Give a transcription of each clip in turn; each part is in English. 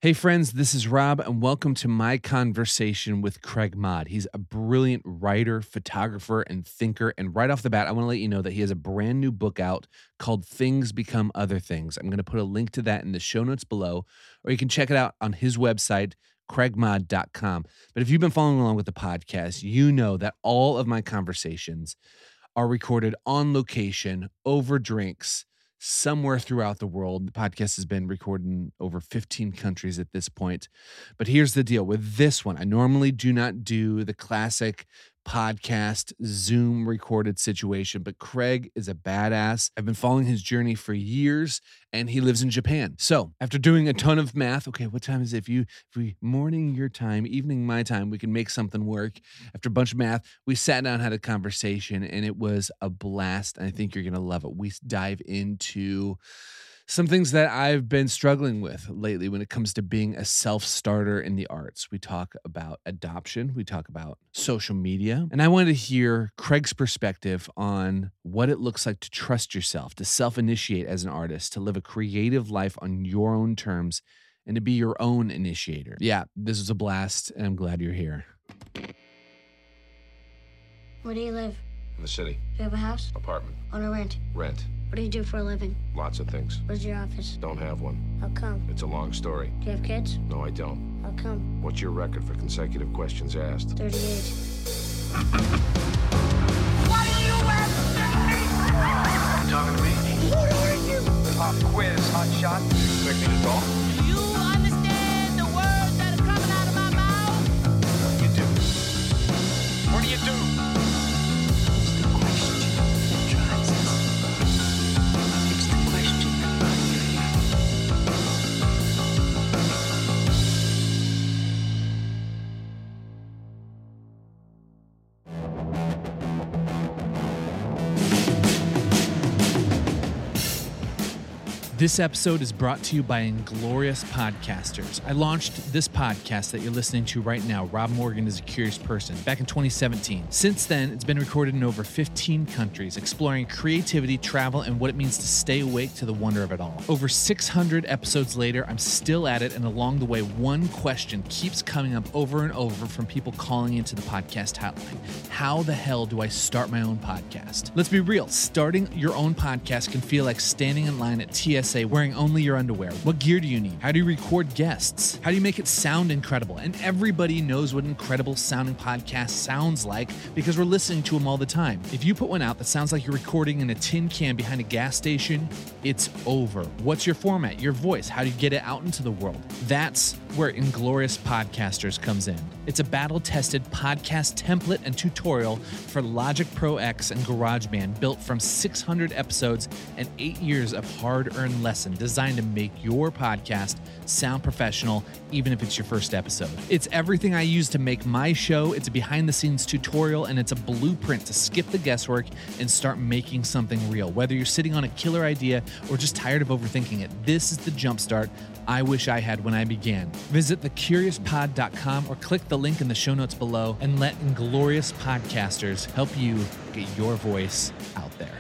Hey friends, this is Rob, and welcome to my conversation with Craig Mod. He's a brilliant writer, photographer, and thinker. And right off the bat, I want to let you know that he has a brand new book out called Things Become Other Things. I'm going to put a link to that in the show notes below, or you can check it out on his website, craigmod.com. But if you've been following along with the podcast, you know that all of my conversations are recorded on location, over drinks, somewhere throughout the world. The podcast has been recorded in over 15 countries at this point. But here's the deal with this one. I normally do not do the classic podcast Zoom recorded situation, but Craig is a badass. I've been following his journey for years, and he lives in Japan. So after doing a ton of math, okay, what time is it? If we morning your time, evening my time, we can make something work. After a bunch of math, we sat down, had a conversation, and it was a blast. And I think you're going to love it. We dive into some things that I've been struggling with lately when it comes to being a self-starter in the arts. We talk about adoption. We talk about social media. And I wanted to hear Craig's perspective on what it looks like to trust yourself, to self-initiate as an artist, to live a creative life on your own terms, and to be your own initiator. Yeah, this was a blast, and I'm glad you're here. Where do you live? In the city. Do you have a house? Apartment. On a rent? Rent. What do you do for a living? Lots of things. Where's your office? Don't have one. How come? It's a long story. Do you have kids? No, I don't. How come? What's your record for consecutive questions asked? 38. What do you have to say? Talking to me? What are you? Pop quiz, hot shot. You expect me to talk? Do you understand the words that are coming out of my mouth? What do you do? What do you do? It's the question that drives us. It's the question that This episode is brought to you by Inglorious Podcasters. I launched this podcast that you're listening to right now, Rob Morgan is a Curious Person, back in 2017. Since then, it's been recorded in over 15 countries, exploring creativity, travel, and what it means to stay awake to the wonder of it all. Over 600 episodes later, I'm still at it, and along the way, one question keeps coming up over and over from people calling into the podcast hotline. How the hell do I start my own podcast? Let's be real, starting your own podcast can feel like standing in line at TSA wearing only your underwear. What gear do you need? How do you record guests? How do you make it sound incredible? And everybody knows what an incredible sounding podcast sounds like because we're listening to them all the time. If you put one out that sounds like you're recording in a tin can behind a gas station, it's over. What's your format? Your voice? How do you get it out into the world? That's where Inglorious Podcasters comes in. It's a battle-tested podcast template and tutorial for Logic Pro X and GarageBand, built from 600 episodes and 8 years of hard-earned lesson designed to make your podcast sound professional, even if it's your first episode. It's everything I use to make my show. It's a behind-the-scenes tutorial, and it's a blueprint to skip the guesswork and start making something real. Whether you're sitting on a killer idea or just tired of overthinking it, this is the jumpstart I wish I had when I began. Visit thecuriouspod.com or click the link in the show notes below and let Inglorious Podcasters help you get your voice out there.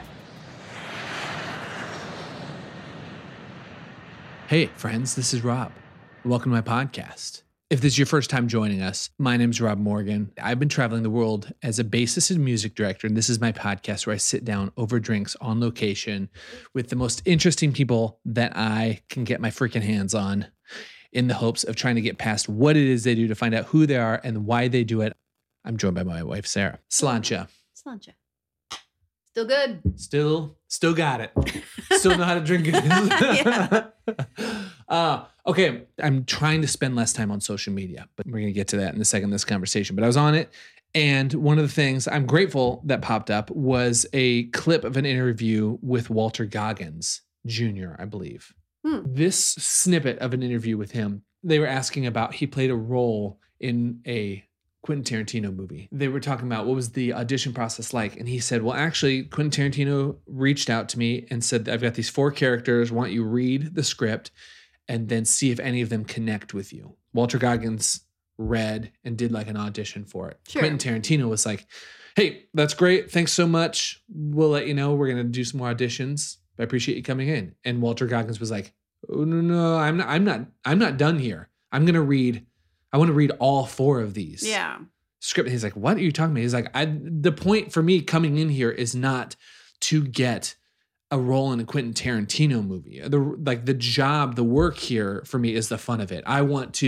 Hey, friends, this is Rob. Welcome to my podcast. If this is your first time joining us, my name is Rob Morgan. I've been traveling the world as a bassist and music director, and this is my podcast where I sit down over drinks on location with the most interesting people that I can get my freaking hands on in the hopes of trying to get past what it is they do to find out who they are and why they do it. I'm joined by my wife, Sarah. Sláinte. Sláinte. Still good. Still got it. Still know how to drink it. Okay, I'm trying to spend less time on social media, but we're going to get to that in a second in this conversation. But I was on it, and one of the things I'm grateful that popped up was a clip of an interview with Walter Goggins Jr., I believe. This snippet of an interview with him, they were asking about, he played a role in a Quentin Tarantino movie. They were talking about what was the audition process like. And he said, well, actually, Quentin Tarantino reached out to me and said, I've got these 4 characters. Why don't you read the script and then see if any of them connect with you? Walter Goggins read and did like an audition for it. Sure. Quentin Tarantino was like, hey, that's great. Thanks so much. We'll let you know. We're going to do some more auditions. I appreciate you coming in. And Walter Goggins was like, oh, no, I'm not done here. I want to read all 4 of these. Yeah. Script. And he's like, what are you talking about? He's like, the point for me coming in here is not to get a role in a Quentin Tarantino movie. The work here for me is the fun of it. I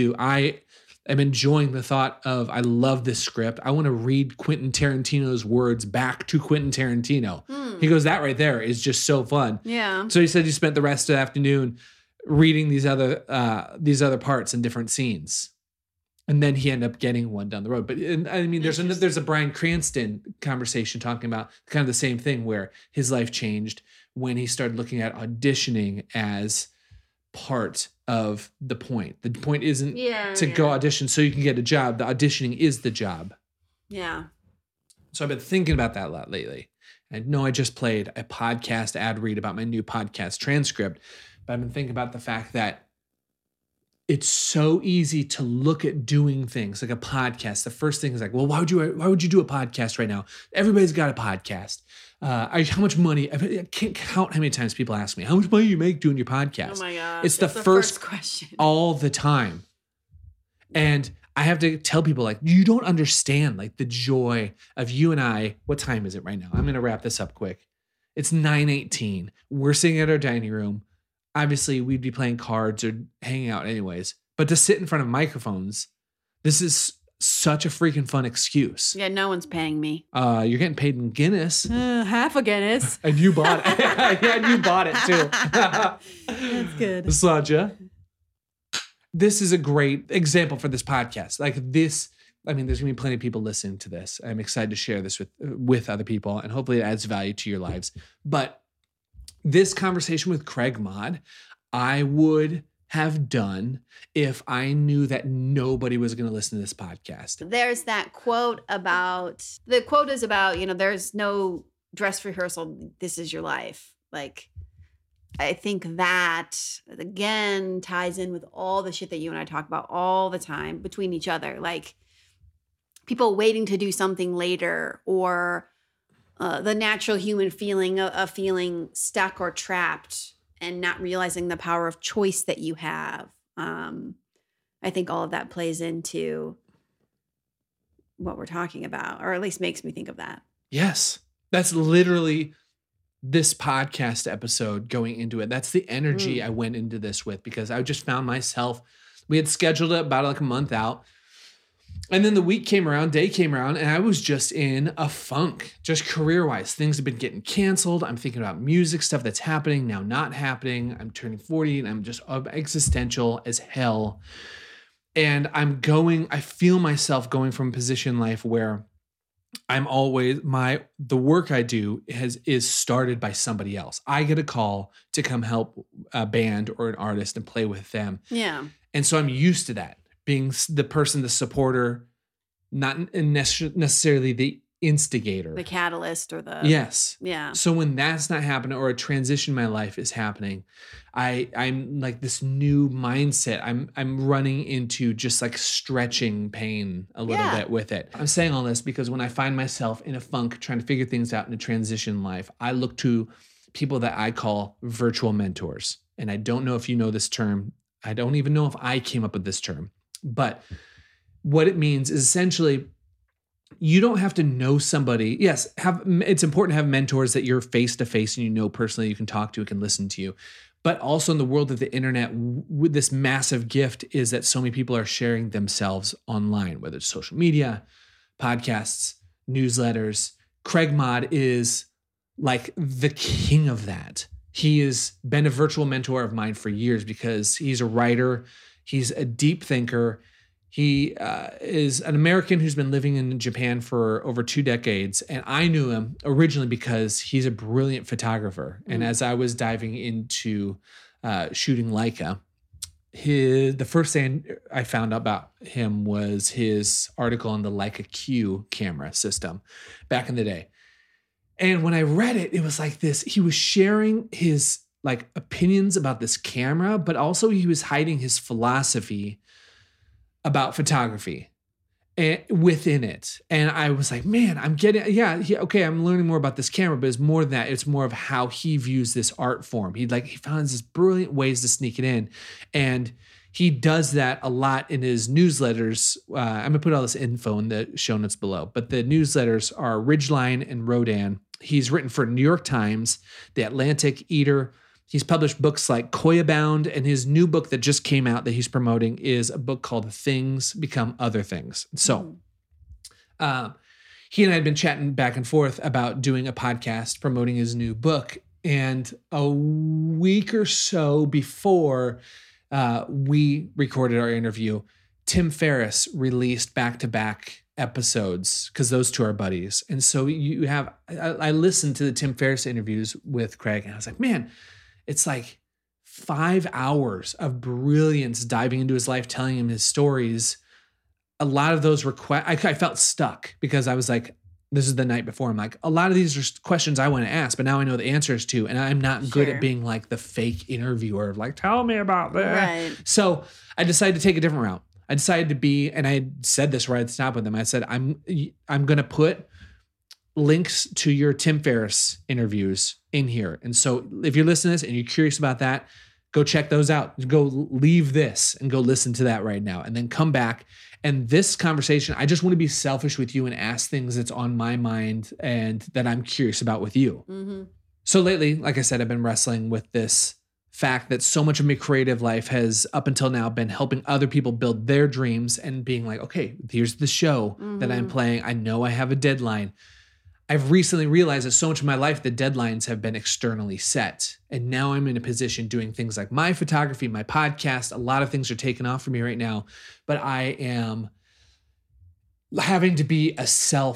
am enjoying the thought of, I love this script. I want to read Quentin Tarantino's words back to Quentin Tarantino. He goes, that right there is just so fun. Yeah. So he said you spent the rest of the afternoon reading these other parts and different scenes. And then he ended up getting one down the road. But I mean, there's a Bryan Cranston conversation talking about kind of the same thing, where his life changed when he started looking at auditioning as part of the point. The point isn't to go audition so you can get a job. The auditioning is the job. Yeah. So I've been thinking about that a lot lately. I know I just played a podcast ad read about my new podcast transcript, but I've been thinking about the fact that it's so easy to look at doing things like a podcast. The first thing is like, well, why would you do a podcast right now? Everybody's got a podcast. How much money? I can't count how many times people ask me, how much money you make doing your podcast? Oh my God. It's the first question all the time. And I have to tell people, like, you don't understand like the joy of you and I. What time is it right now? I'm going to wrap this up quick. It's 9:18. We're sitting at our dining room. Obviously, we'd be playing cards or hanging out anyways. But to sit in front of microphones, this is such a freaking fun excuse. Yeah, no one's paying me. You're getting paid in Guinness. Half a Guinness. And you bought it. Yeah, and you bought it too. That's good. Slaja. This is a great example for this podcast. Like this, I mean, there's going to be plenty of people listening to this. I'm excited to share this with other people, and hopefully it adds value to your lives. But this conversation with Craig Mod, I would have done if I knew that nobody was going to listen to this podcast. There's that quote about, there's no dress rehearsal. This is your life. Like, I think that, again, ties in with all the shit that you and I talk about all the time between each other. Like, people waiting to do something later, or the natural human feeling of feeling stuck or trapped and not realizing the power of choice that you have. I think all of that plays into what we're talking about, or at least makes me think of that. Yes. That's literally this podcast episode going into it. That's the energy I went into this with, because I just found myself, we had scheduled it about like a month out. And then the week came around, day came around, and I was just in a funk, just career-wise. Things have been getting canceled. I'm thinking about music stuff that's happening, now not happening. I'm turning 40, and I'm just existential as hell. And I feel myself going from a position in life where I'm always, the work I do is started by somebody else. I get a call to come help a band or an artist and play with them. Yeah. And so I'm used to that. Being the person, the supporter, not necessarily the instigator. The catalyst or the... Yes. Yeah. So when that's not happening, or a transition in my life is happening, I'm like this new mindset. I'm running into just like stretching pain a little bit with it. I'm saying all this because when I find myself in a funk trying to figure things out in a transition in life, I look to people that I call virtual mentors. And I don't know if you know this term. I don't even know if I came up with this term. But what it means is essentially, you don't have to know somebody. Yes, it's important to have mentors that you're face to face and you know personally, you can talk to, can listen to you. But also in the world of the internet, with this massive gift is that so many people are sharing themselves online, whether it's social media, podcasts, newsletters. Craig Mod is like the king of that. He has been a virtual mentor of mine for years because he's a writer. He's a deep thinker. He is an American who's been living in Japan for over 2 decades. And I knew him originally because he's a brilliant photographer. And as I was diving into shooting Leica, the first thing I found out about him was his article on the Leica Q camera system back in the day. And when I read it, it was like this. He was sharing his like opinions about this camera, but also he was hiding his philosophy about photography and within it. And I was like, man, I'm getting, I'm learning more about this camera, but it's more than that. It's more of how he views this art form. He found these brilliant ways to sneak it in. And he does that a lot in his newsletters. I'm going to put all this info in the show notes below, but the newsletters are Ridgeline and Rodan. He's written for New York Times, The Atlantic, Eater. He's published books like Koya Bound, and his new book that just came out that he's promoting is a book called Things Become Other Things. So he and I had been chatting back and forth about doing a podcast promoting his new book. And a week or so before we recorded our interview, Tim Ferriss released back-to-back episodes because those two are buddies. And so I listened to the Tim Ferriss interviews with Craig, and I was like, man, it's like 5 hours of brilliance diving into his life, telling him his stories. A lot of those I felt stuck because I was like, this is the night before. I'm like, a lot of these are questions I want to ask, but now I know the answers to, and I'm not good at being like the fake interviewer of like, tell me about that. Right. So I decided to take a different route. I decided to be, and I said this right at the top with them. I said, I'm going to put links to your Tim Ferriss interviews in here. And so if you're listening to this and you're curious about that, go check those out. Go leave this and go listen to that right now, and then come back. And this conversation, I just want to be selfish with you and ask things that's on my mind and that I'm curious about with you. Mm-hmm. So lately, like I said, I've been wrestling with this fact that so much of my creative life has up until now been helping other people build their dreams and being like, okay, here's the show that I'm playing. I know I have a deadline. I've recently realized that so much of my life, the deadlines have been externally set. And now I'm in a position doing things like my photography, my podcast. A lot of things are taking off for me right now, but I am having to be a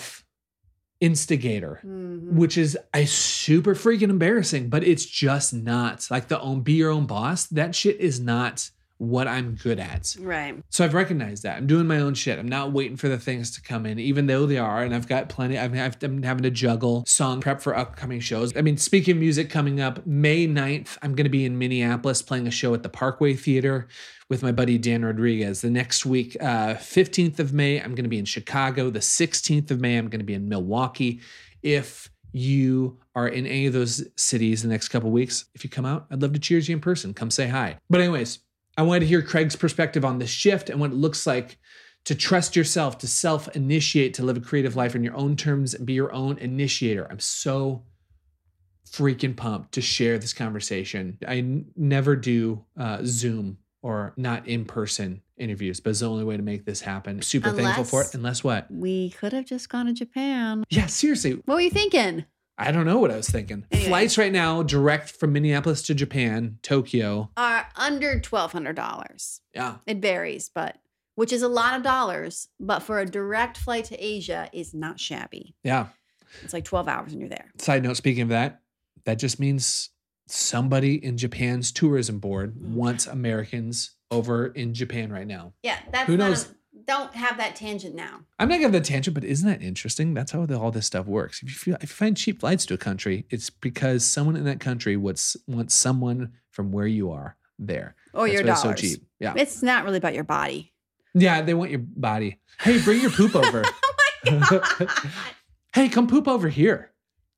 self-instigator, which is super freaking embarrassing, but it's just not like be your own boss. That shit is not what I'm good at. Right. So I've recognized that. I'm doing my own shit. I'm not waiting for the things to come in, even though they are. And I've got plenty. I'm having to juggle song prep for upcoming shows. I mean, speaking of music coming up, May 9th, I'm going to be in Minneapolis playing a show at the Parkway Theater with my buddy Dan Rodriguez. The next week, 15th of May, I'm going to be in Chicago. The 16th of May, I'm going to be in Milwaukee. If you are in any of those cities the next couple of weeks, if you come out, I'd love to cheers you in person. Come say hi. But anyways, I wanted to hear Craig's perspective on the shift and what it looks like to trust yourself, to self-initiate, to live a creative life on your own terms and be your own initiator. I'm so freaking pumped to share this conversation. I never do Zoom or not in-person interviews, but it's the only way to make this happen. Super thankful for it. Unless what? We could have just gone to Japan. Yeah, seriously. What were you thinking? I don't know what I was thinking. Anyway. Flights right now, direct from Minneapolis to Japan, Tokyo. Are under $1,200. Yeah. It varies, which is a lot of dollars, but for a direct flight to Asia is not shabby. Yeah. It's like 12 hours and you're there. Side note, speaking of that just means somebody in Japan's tourism board wants Americans over in Japan right now. Yeah, that's Who knows? Don't have that tangent now. I'm not giving the tangent, but isn't that interesting? That's how all this stuff works. If you find cheap flights to a country, it's because someone in that country wants someone from where you are there. Or That's your why dollars. it's so cheap. Yeah. It's not really about your body. Yeah, they want your body. Hey, bring your poop over. Oh my God. Hey, come poop over here.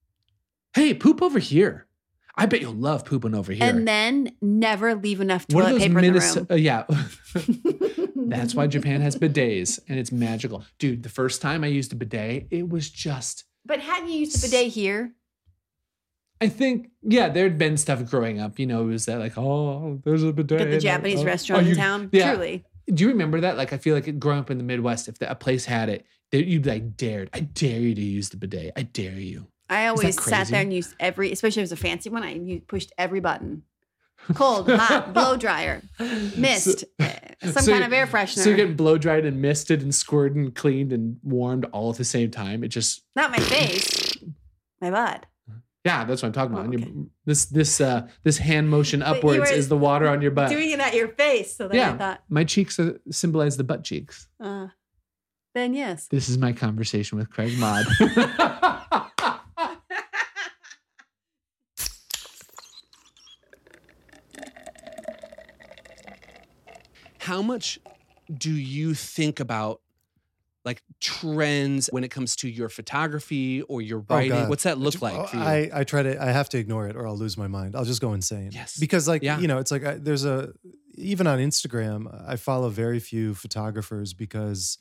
Hey, poop over here. I bet you'll love pooping over here. And then never leave enough What are toilet those paper in the room. yeah. That's why Japan has bidets, and it's magical. Dude, the first time I used a bidet, it was just... But hadn't you used a bidet here? I think, yeah, there'd been stuff growing up. You know, it was that like, oh, there's a bidet. At the Japanese restaurant in town? Yeah. Truly. Do you remember that? Like, I feel like growing up in the Midwest, if a place had it, you'd be like, I dare you to use the bidet. I dare you. I always sat crazy? there and used especially if it was a fancy one, pushed every button. Cold, hot, blow dryer, mist, some kind of air freshener. So you're getting blow dried and misted and squirted and cleaned and warmed all at the same time. It just... Not my face, my butt. Yeah, that's what I'm talking about. Oh, okay. This hand motion upwards is the water on your butt. Doing it at your face. So then I thought... My cheeks symbolize the butt cheeks. Then yes. This is my conversation with Craig Mod. How much do you think about like trends when it comes to your photography or your writing? God. What's that look like for you? I have to ignore it or I'll lose my mind. I'll just go insane. Yes. Because like, Yeah. you know, it's like there's a, even on Instagram, I follow very few photographers because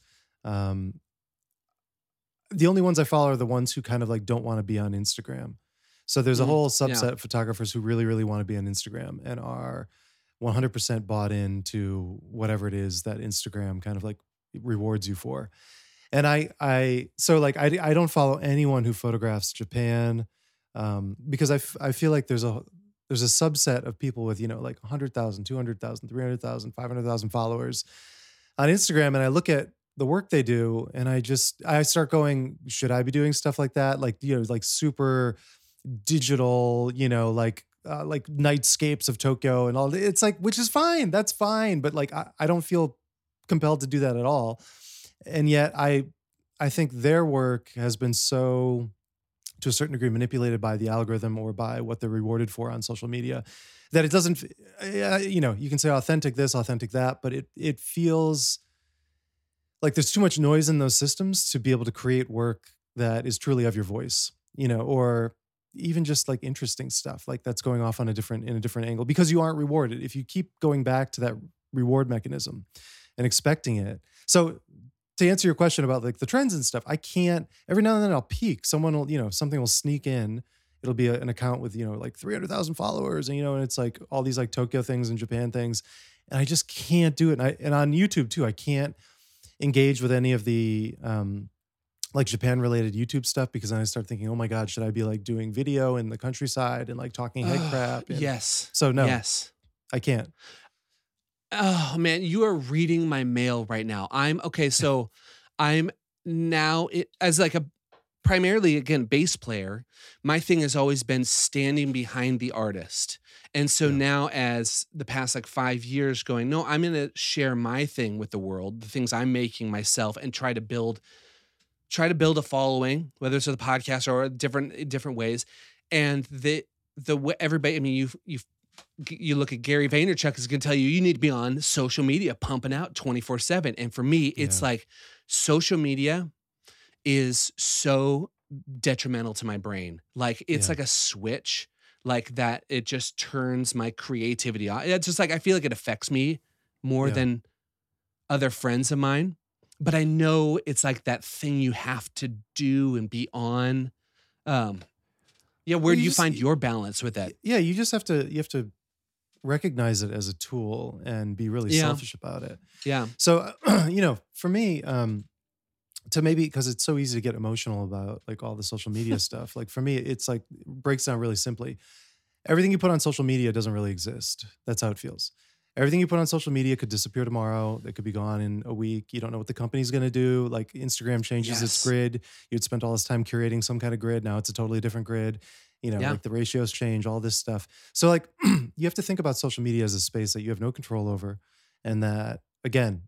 the only ones I follow are the ones who kind of like don't want to be on Instagram. So there's a whole subset of photographers who really, really want to be on Instagram and are 100% bought into whatever it is that Instagram kind of like rewards you for. And I don't follow anyone who photographs Japan because I feel like there's a subset of people with, like 100,000, 200,000, 300,000, 500,000 followers on Instagram. And I look at the work they do and I start going, should I be doing stuff like that? Like, like super digital, like nightscapes of Tokyo and all. It's like, which is fine. That's fine. But like, I don't feel compelled to do that at all. And yet I think their work has been so, to a certain degree, manipulated by the algorithm or by what they're rewarded for on social media, that it doesn't, you can say authentic this, authentic that, but it feels like there's too much noise in those systems to be able to create work that is truly of your voice, or even just like interesting stuff like that's going off in a different angle because you aren't rewarded. If you keep going back to that reward mechanism and expecting it. So to answer your question about like the trends and stuff, I can't, every now and then I'll peek. Someone will, something will sneak in. It'll be an account with, like 300,000 followers and, and it's like all these like Tokyo things and Japan things. And I just can't do it. And on YouTube too, I can't engage with any of the, like Japan related YouTube stuff because then I start thinking, oh my God, should I be like doing video in the countryside and like talking head crap? And yes. So no, yes, I can't. Oh man, you are reading my mail right now. So I'm now as like a primarily again bass player. My thing has always been standing behind the artist. And so now as the past like 5 years going, no, I'm going to share my thing with the world, the things I'm making myself and try to build a following, whether it's with a podcast or different ways. And the way everybody, I mean, you look at Gary Vaynerchuk is going to tell you need to be on social media, pumping out 24/7. And for me, it's like social media is so detrimental to my brain. Like it's like a switch like that. It just turns my creativity on. It's just like, I feel like it affects me more than other friends of mine. But I know it's like that thing you have to do and be on. Where do you find your balance with that? Yeah, you have to recognize it as a tool and be really selfish about it. Yeah. So, for me, to maybe, because it's so easy to get emotional about like all the social media stuff. Like for me, it's like breaks down really simply. Everything you put on social media doesn't really exist. That's how it feels. Everything you put on social media could disappear tomorrow. It could be gone in a week. You don't know what the company's going to do. Like Instagram changes its grid. You'd spent all this time curating some kind of grid. Now it's a totally different grid. Like the ratios change, all this stuff. So like you have to think about social media as a space that you have no control over and that, again,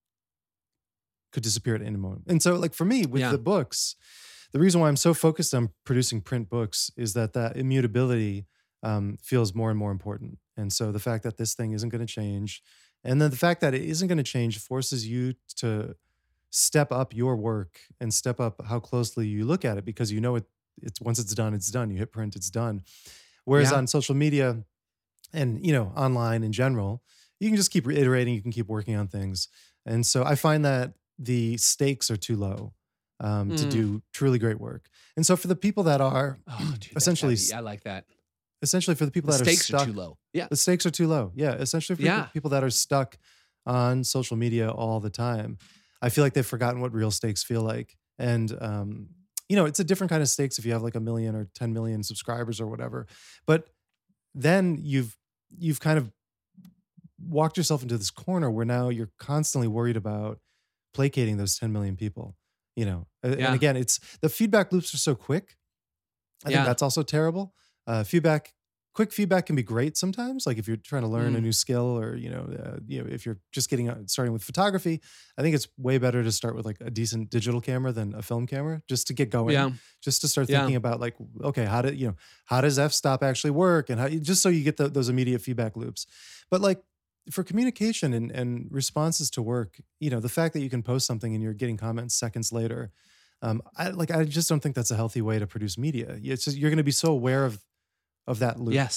could disappear at any moment. And so like for me with the books, the reason why I'm so focused on producing print books is that immutability feels more and more important. And so the fact that this thing isn't going to change, and then the fact that it isn't going to change forces you to step up your work and step up how closely you look at it because it's once it's done, it's done. You hit print, it's done. Whereas on social media and, online in general, you can just keep reiterating, you can keep working on things. And so I find that the stakes are too low to do truly great work. And so for the people that are essentially, I like that. Essentially for the people that are stuck. The stakes are too low. Yeah. The stakes are too low. Yeah. Essentially for the people that are stuck on social media all the time, I feel like they've forgotten what real stakes feel like. And, it's a different kind of stakes if you have like 1 million or 10 million subscribers or whatever. But then you've kind of walked yourself into this corner where now you're constantly worried about placating those 10 million people, And again, it's the feedback loops are so quick. I think that's also terrible. Quick feedback can be great sometimes. Like if you're trying to learn a new skill or, if you're just starting with photography, I think it's way better to start with like a decent digital camera than a film camera just to get going, just to start thinking about like, okay, how does f-stop actually work? And just so you get those immediate feedback loops. But like for communication and responses to work, the fact that you can post something and you're getting comments seconds later, I just don't think that's a healthy way to produce media. It's just, you're going to be so aware of that loop. Yes.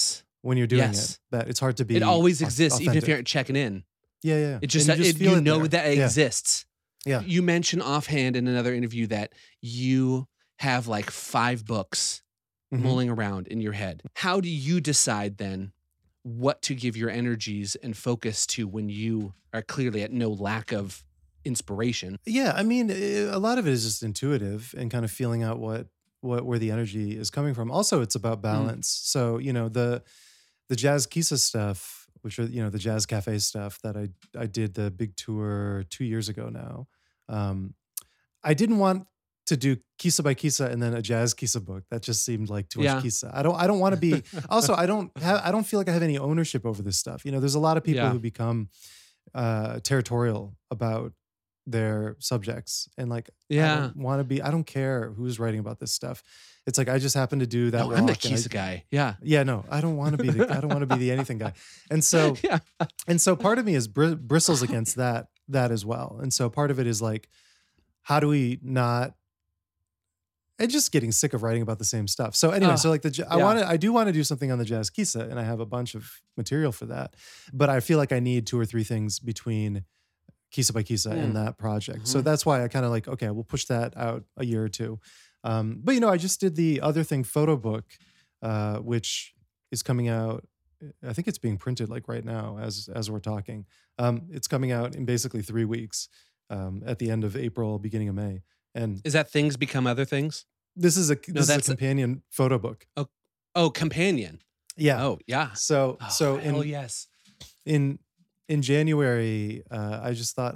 when you're doing Yes. it. That it's hard to be. It always exists, even if authentic. you aren't checking in. Yeah. It just, And you feel you it know there. that it Yeah. exists. Yeah. You mentioned offhand in another interview that you have like 5 books Mhm. mulling around in your head. How do you decide then what to give your energies and focus to when you are clearly at no lack of inspiration? Yeah, I mean, a lot of it is just intuitive and kind of feeling out where the energy is coming from. Also, it's about balance. So, the Jazz Kisa stuff, which are, the Jazz Cafe stuff that I did the big tour 2 years ago now. I didn't want to do Kisa by Kisa and then a Jazz Kisa book. That just seemed like too Yeah. much Kisa. I don't want to be. Also, I don't feel like I have any ownership over this stuff. There's a lot of people Yeah. who become territorial about their subjects and like I don't want to be. I don't care who's writing about this stuff. It's like I just happen to do that. No, I'm the walk and Kisa guy. Yeah. Yeah, no, I don't want to be. I don't want to be the anything guy. And so, Yeah. and so, part of me is bristles against that as well. And so, part of it is like, how do we not? And just getting sick of writing about the same stuff. So anyway, so like I do want to do something on the Jazz Kisa, and I have a bunch of material for that. But I feel like I need 2 or 3 things between Kisa by Kisa and that project. So that's why I kind of like, okay, we'll push that out a year or 2. But I just did the Other Thing photo book, which is coming out. I think it's being printed like right now as we're talking. It's coming out in basically 3 weeks, at the end of April, beginning of May. And Is that Things Become Other Things? this is a that's a- companion photo book. Oh, companion. Yeah. Oh, yeah. So hell yes. in January, I just thought,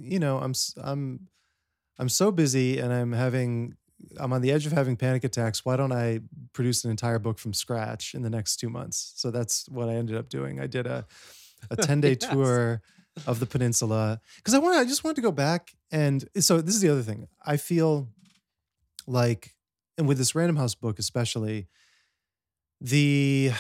I'm so busy and I'm on the edge of having panic attacks. Why don't I produce an entire book from scratch in the next 2 months? So that's what I ended up doing. I did a 10-day Yes. tour of the peninsula because I just wanted to go back. And so this is the other thing. I feel like, and with this Random House book especially, there's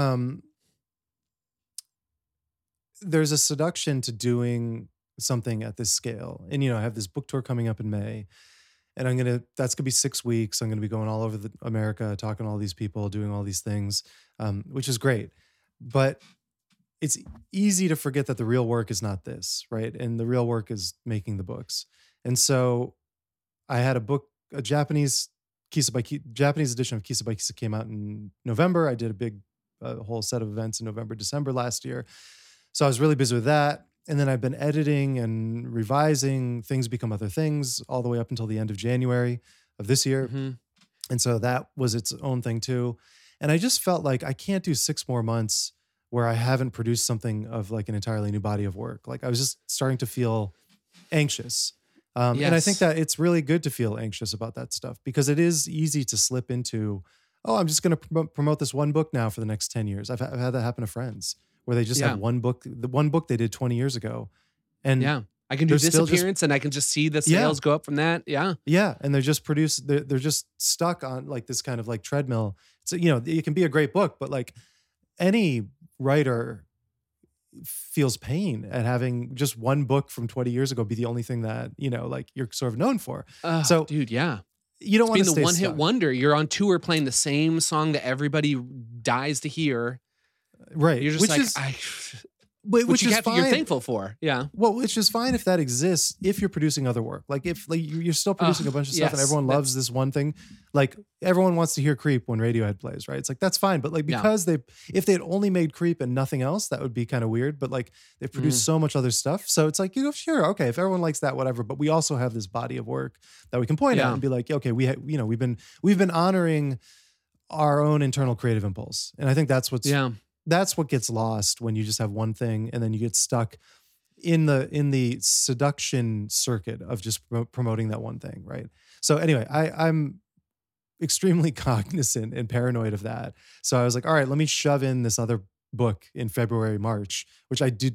a seduction to doing something at this scale. And, I have this book tour coming up in May, and that's gonna be 6 weeks. I'm gonna be going all over America, talking to all these people, doing all these things, which is great. But it's easy to forget that the real work is not this, right? And the real work is making the books. And so I had a Japanese Japanese edition of Kisa by Kisa came out in November. I did a big whole set of events in November, December last year. So I was really busy with that. And then I've been editing and revising Things Become Other Things all the way up until the end of January of this year. Mhm. And so that was its own thing too. And I just felt like I can't do 6 more months where I haven't produced something of like an entirely new body of work. Like I was just starting to feel anxious. And I think Yes. that it's really good to feel anxious about that stuff because it is easy to slip into, I'm just going to promote this one book now for the next 10 years. I've had that happen to friends where they just Yeah. have one book, the one book they did 20 years ago. And Yeah. I can do They're still just- Disappearance and I can just see the sales go up from that. Yeah. yeah, and they're just stuck on like this kind of like treadmill. So, it can be a great book, but like any writer feels pain at having just one book from 20 years ago be the only thing that, like you're sort of known for. Oh, So, dude, yeah. You don't want Being to the stay one hit stuck. wonder. You're on tour playing the same song that everybody dies to hear. Right. You're just which like, is, which which is you're fine. thankful for. Yeah. Well, which is fine if that exists, if you're producing other work. Like if like you're still producing a bunch of stuff and yes, everyone loves this one thing, like everyone wants to hear Creep when Radiohead plays, right? It's like, that's fine. But like, Yeah. because if they'd only made Creep and nothing else, that would be kind of weird. But like they've produced so much other stuff. So it's like, sure, okay, if everyone likes that, whatever. But we also have this body of work that we can point Yeah. at and be like, okay, we've been honoring our own internal creative impulse. And I think that's what gets lost when you just have one thing and then you get stuck in the seduction circuit of just promoting that one thing, right? So anyway, I'm extremely cognizant and paranoid of that. So I was like, all right, let me shove in this other book in February, March, which I did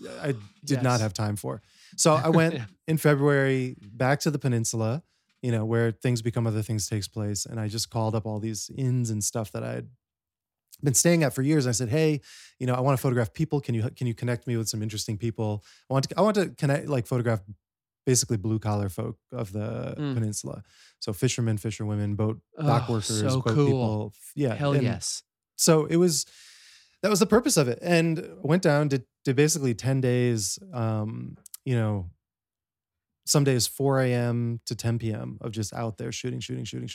not have time for. So I went in February back to the peninsula, where Things Become Other Things takes place. And I just called up all these inns and stuff that I had been staying at for years. And I said, hey, I want to photograph people. Can you connect me with some interesting people? I want to connect, like photograph basically blue collar folk of the peninsula. So fishermen, fisherwomen, dock workers, so boat cool. people. Yeah. Hell and yes. So it was that was the purpose of it. And went down, did basically 10 days, you know, some days 4 a.m. to 10 p.m. of just out there shooting.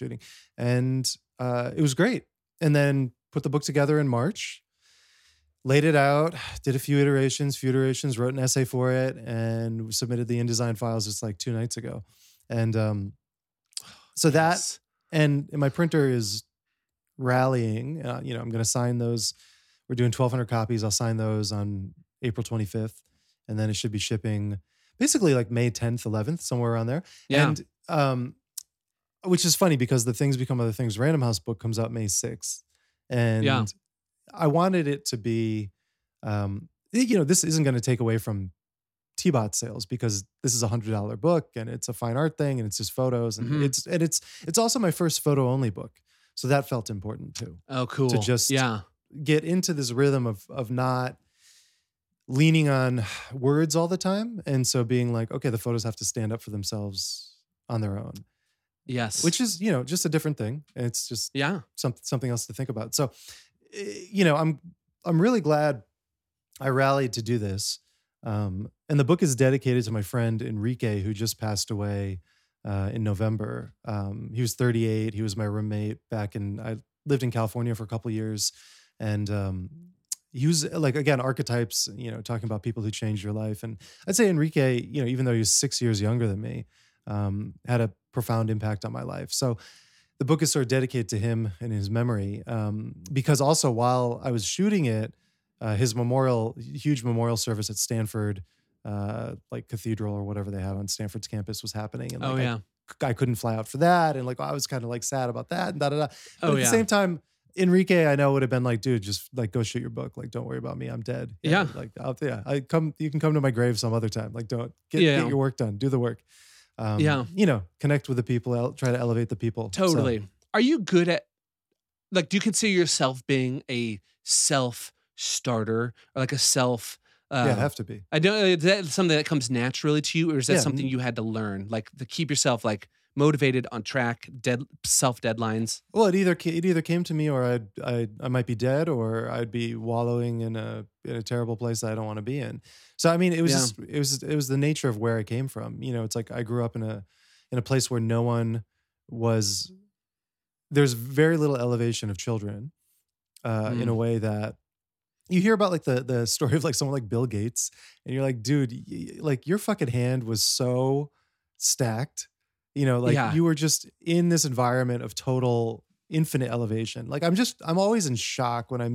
And it was great. And then put the book together in March, laid it out, did a few iterations, wrote an essay for it, and submitted the InDesign files just like 2 nights ago. And so that, and my printer is rallying. You know, I'm going to sign those. We're doing 1,200 copies. I'll sign those on April 25th. And then it should be shipping basically like May 10th, 11th, somewhere around there. Yeah. And which is funny because the Things Become Other Things Random House book comes out May 6th. And I wanted it to be, you know, this isn't going to take away from T-Bot sales because this is $100 book and it's a fine art thing and it's just photos and it's also my first photo only book. So that felt important too. Oh, cool. To just get into this rhythm of not leaning on words all the time. And so being like, okay, the photos have to stand up for themselves on their own. Yes. Which is, you know, just a different thing. And it's just something else to think about. So, you know, I'm really glad I rallied to do this. And the book is dedicated to my friend Enrique, who just passed away in November. He was 38. He was my roommate I lived in California for a couple of years. And he was like, again, archetypes, you know, talking about people who changed your life. And I'd say Enrique, you know, even though he was 6 years younger than me, had a profound impact on my life. So the book is sort of dedicated to him and his memory. Because also while I was shooting it, his huge memorial service at Stanford, like Cathedral or whatever they have on Stanford's campus was happening. And like, I couldn't fly out for that. And like, I was kind of like sad about that and But at the same time, Enrique, I know would have been like, dude, just like go shoot your book. Like, don't worry about me. I'm dead. Yeah. Like, you can come to my grave some other time. Like, don't get your work done. Do the work. You know, connect with the people, try to elevate the people. Totally. So. Are you good at, like, do you consider yourself being a self-starter or like a self? Yeah, I have to be. I don't. Is that something that comes naturally to you, or is that something you had to learn, like to keep yourself like motivated, on track, self deadlines? Well, it either came to me, or I might be dead, or I'd be wallowing in a terrible place that I don't want to be in. So I mean, it was it was the nature of where I came from. You know, it's like I grew up in a place where no one was. There's very little elevation of children, in a way that. You hear about like the story of like someone like Bill Gates, and you're like, dude, like your fucking hand was so stacked, you know, like you were just in this environment of total infinite elevation. Like I'm always in shock when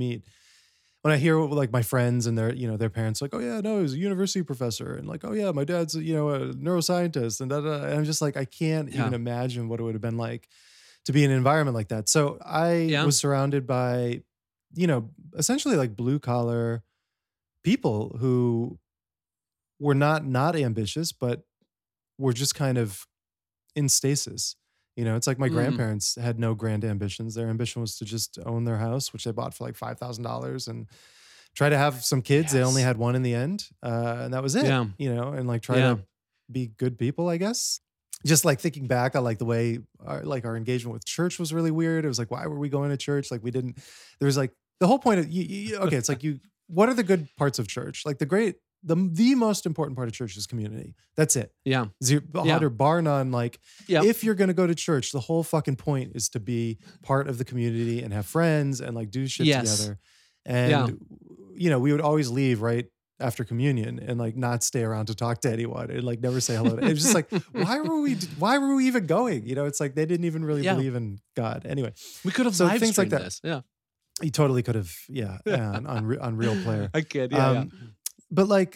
I hear like my friends and their parents like, oh yeah, no, he was a university professor, and like, oh yeah, my dad's a neuroscientist, and and I'm just like, I can't even imagine what it would have been like to be in an environment like that. So I was surrounded by, essentially like blue collar people who were not ambitious, but were just kind of in stasis. It's like my grandparents had no grand ambitions. Their ambition was to just own their house, which they bought for like $5,000, and try to have some kids. They only had one in the end. And that was it, and like try to be good people, I guess. Just like thinking back on like the way our engagement with church was really weird. It was like, why were we going to church? Like there was like the whole point of okay. It's like what are the good parts of church? Like the most important part of church is community. That's it. Yeah. Bar none. Like if you're going to go to church, the whole fucking point is to be part of the community and have friends and like do shit together. And we would always leave right after communion and like not stay around to talk to anyone and like never say hello. It was just like, why were we even going? It's like they didn't even really believe in God. Anyway, we could have live things like that. This. Yeah. You totally could have. Yeah. on Real Player. I could. But like,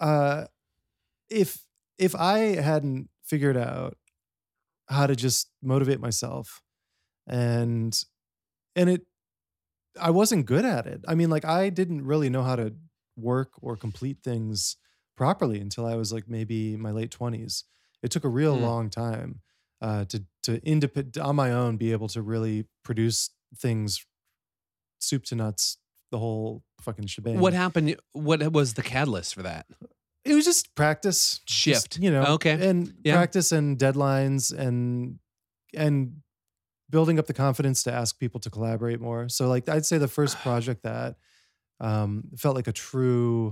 if I hadn't figured out how to just motivate myself and I wasn't good at it. I mean, like I didn't really know how to work or complete things properly until I was like maybe my late 20s. It took a real long time to independent on my own be able to really produce things soup to nuts, the whole fucking shebang. What happened? What was the catalyst for that? It was just practice. Shift. Okay. And practice and deadlines and building up the confidence to ask people to collaborate more. So like I'd say the first project that felt like a true,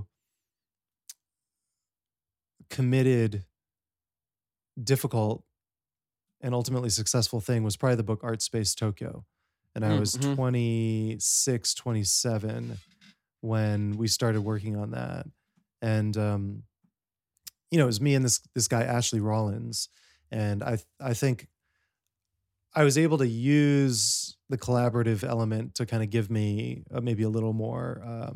committed, difficult, and ultimately successful thing was probably the book Art Space Tokyo. And I was 26, 27 when we started working on that. And, it was me and this guy, Ashley Rollins. And I think I was able to use the collaborative element to kind of give me maybe a little more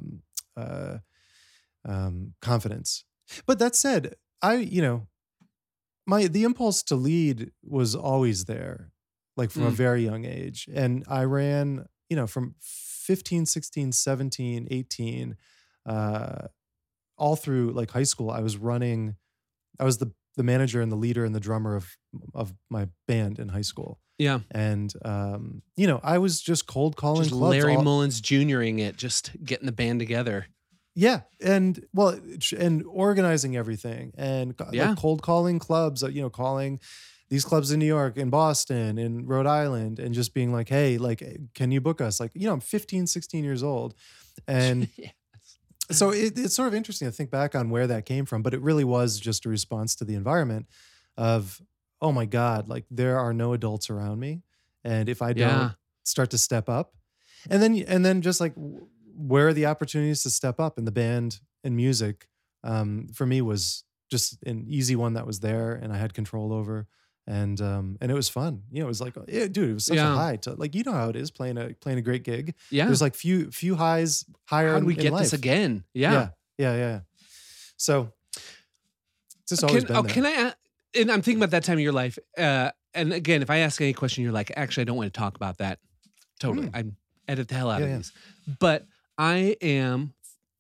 confidence. But that said, the impulse to lead was always there, like from a very young age. And I ran, from 15, 16, 17, 18, all through like high school. I was the manager and the leader and the drummer of my band in high school. Yeah. And, I was just cold calling just clubs. Larry Mullins Jr.ing it, just getting the band together. Yeah. And organizing everything and like cold calling clubs, calling these clubs in New York, in Boston, in Rhode Island, and just being like, hey, like, can you book us? Like, I'm 15, 16 years old. And so it's sort of interesting to think back on where that came from, but it really was just a response to the environment of, oh my God, like there are no adults around me. And if I don't start to step up, and then just like, where are the opportunities to step up in the band and music? For me was just an easy one that was there and I had control over. And it was fun. It was like, dude, it was such a high to like, how it is playing a great gig. Yeah. There's like few highs higher. How do we get life. this again? Yeah. So it's just always been there. Can I, and I'm thinking about that time of your life. And again, if I ask any question, you're like, actually, I don't want to talk about that. Totally. I edit the hell out of these, but I'm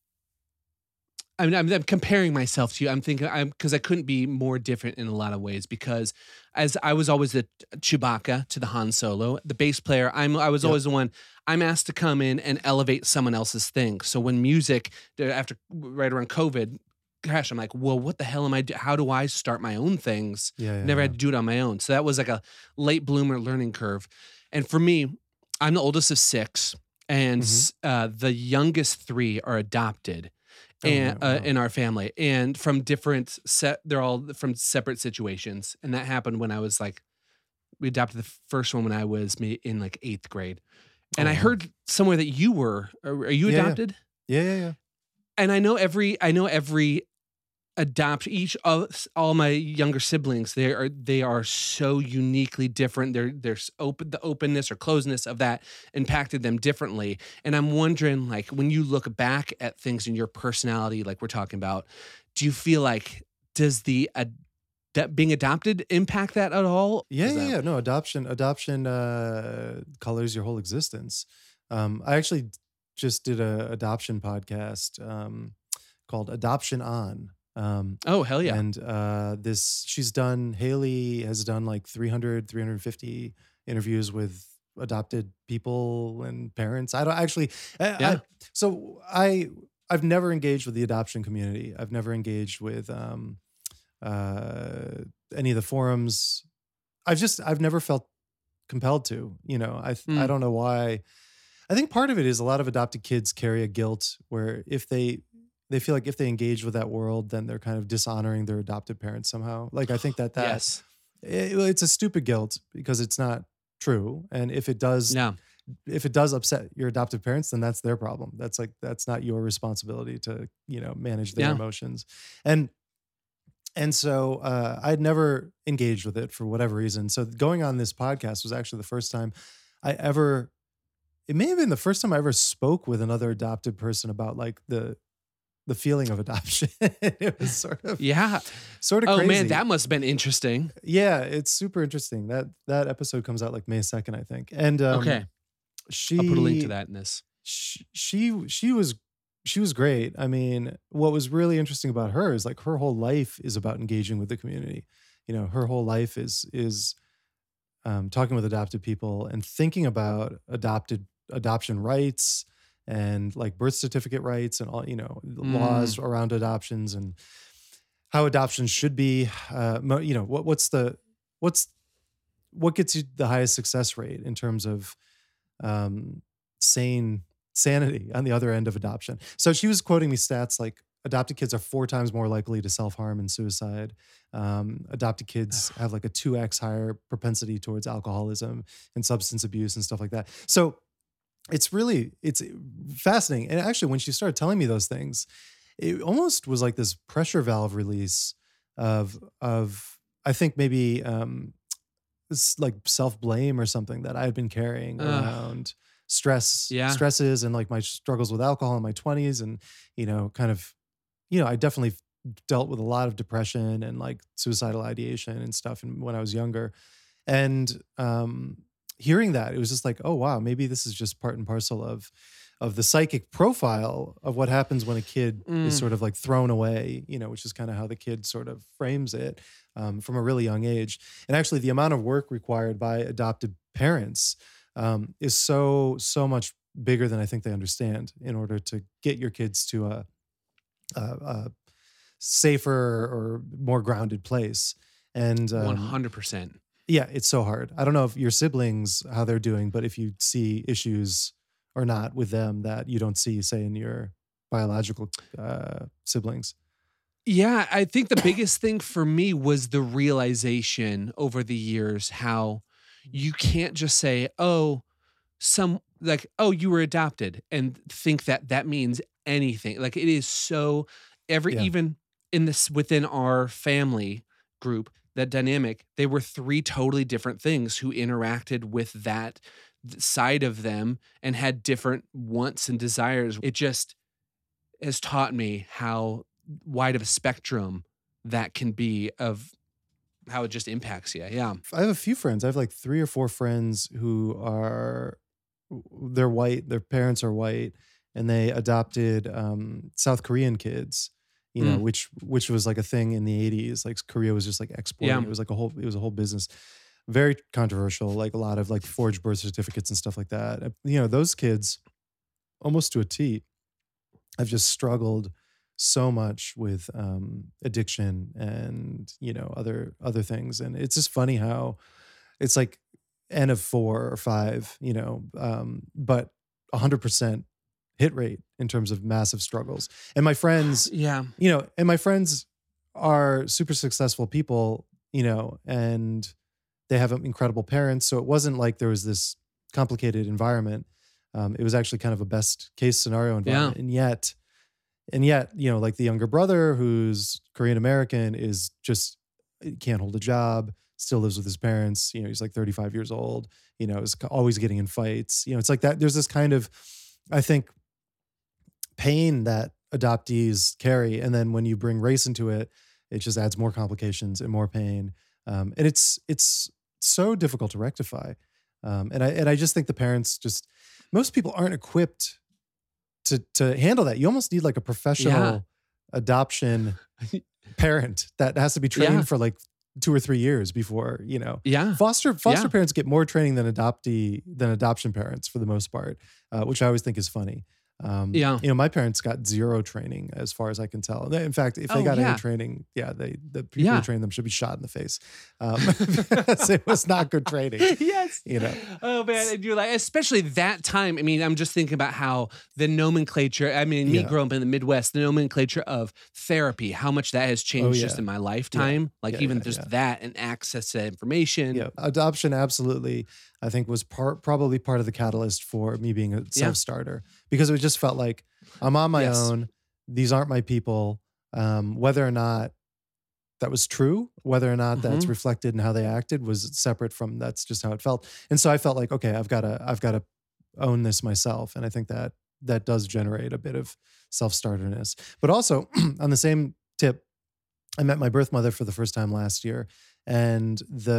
comparing myself to you. I'm thinking because I couldn't be more different in a lot of ways, because as I was always the Chewbacca to the Han Solo, the bass player, I was always the one I'm asked to come in and elevate someone else's thing. So when music, right around COVID, gosh, I'm like, well, what the hell am I doing? How do I start my own things? Never had to do it on my own. So that was like a late bloomer learning curve. And for me, I'm the oldest of 6, and the youngest 3 are adopted. In our family, and from they're all from separate situations. And that happened when I was like, we adopted the first one when I was in like 8th grade. And I heard somewhere that are you adopted? Yeah. And I know every all my younger siblings, they are so uniquely different. The openness or closeness of that impacted them differently. And I'm wondering, like, when you look back at things in your personality, like we're talking about, do you feel like, does being adopted impact that at all? Yeah. No, adoption colors your whole existence. I actually just did a adoption podcast called Adoption On. Oh, hell yeah. And Haley has done like 350 interviews with adopted people and parents. I don't actually, I've never engaged with the adoption community. I've never engaged with any of the forums. I've never felt compelled to, I don't know why. I think part of it is a lot of adopted kids carry a guilt where if they feel like if they engage with that world, then they're kind of dishonoring their adopted parents somehow. Like, I think that it's a stupid guilt because it's not true. And if it does upset your adoptive parents, then that's their problem. That's not your responsibility to, manage their emotions. And so I'd never engaged with it for whatever reason. So going on this podcast was actually the first time it may have been the first time I ever spoke with another adopted person about like the feeling of adoption. It was sort of crazy. Oh man, that must have been interesting. Yeah, it's super interesting. That episode comes out like May 2nd, I think. And okay, I'll put a link to that in this. She was great. I mean, what was really interesting about her is like her whole life is about engaging with the community. Her whole life is talking with adopted people and thinking about adoption rights and like birth certificate rights and all, laws around adoptions and how adoptions should be, what gets you the highest success rate in terms of sane sanity on the other end of adoption. So she was quoting me stats like adopted kids are 4 times more likely to self-harm and suicide. Adopted kids have like a 2x higher propensity towards alcoholism and substance abuse and stuff like that. So it's fascinating. And actually, when she started telling me those things, it almost was like this pressure valve release of I think maybe this like self-blame or something that I had been carrying around stresses and like my struggles with alcohol in my 20s. And, I definitely dealt with a lot of depression and like suicidal ideation and stuff when I was younger. And hearing that, it was just like, oh, wow, maybe this is just part and parcel of the psychic profile of what happens when a kid is sort of like thrown away, which is kind of how the kid sort of frames it from a really young age. And actually the amount of work required by adopted parents is so much bigger than I think they understand in order to get your kids to a safer or more grounded place. And 100%. Yeah, it's so hard. I don't know if your siblings, how they're doing, but if you see issues or not with them that you don't see, say, in your biological siblings. Yeah, I think the biggest thing for me was the realization over the years how you can't just say, you were adopted and think that means anything. Like it is so even in this within our family group, that dynamic, they were 3 totally different things who interacted with that side of them and had different wants and desires. It just has taught me how wide of a spectrum that can be of how it just impacts you. Yeah. I have a few friends. I have like 3 or 4 friends who they're white, their parents are white, and they adopted South Korean kids, which was like a thing in the 80s. Like Korea was just like exporting. Yeah. It was a whole business. Very controversial, like a lot of like forged birth certificates and stuff like that. Those kids, almost to a T, have just struggled so much with addiction and other things. And it's just funny how it's like N of 4 or 5, but 100% hit rate in terms of massive struggles. And my friends, and my friends are super successful people, and they have incredible parents. So it wasn't like there was this complicated environment. It was actually kind of a best case scenario environment. Yeah. And yet, like the younger brother who's Korean American can't hold a job, still lives with his parents. He's like 35 years old, is always getting in fights. It's like that. There's this kind of, I think, pain that adoptees carry. And then when you bring race into it, it just adds more complications and more pain. And it's so difficult to rectify. And I just think the parents most people aren't equipped to handle that. You almost need like a professional adoption parent that has to be trained for like 2 or 3 years before, Foster parents get more training than adoption parents for the most part, which I always think is funny. My parents got 0 training as far as I can tell. In fact, if they got any training, the people who trained them should be shot in the face. It was not good training. Yes. Oh man. And you're like, especially that time. I mean, I'm just thinking about how the nomenclature, me growing up in the Midwest, the nomenclature of therapy, how much that has changed just in my lifetime. That and access to information. Yeah. Adoption absolutely, I think, was probably part of the catalyst for me being a self-starter, because it just felt like I'm on my own. These aren't my people. Whether or not that was true, whether or not that's reflected in how they acted was separate from that's just how it felt. And so I felt like, okay, I've got to own this myself. And I think that does generate a bit of self-starterness. But also on the same tip, I met my birth mother for the first time last year. And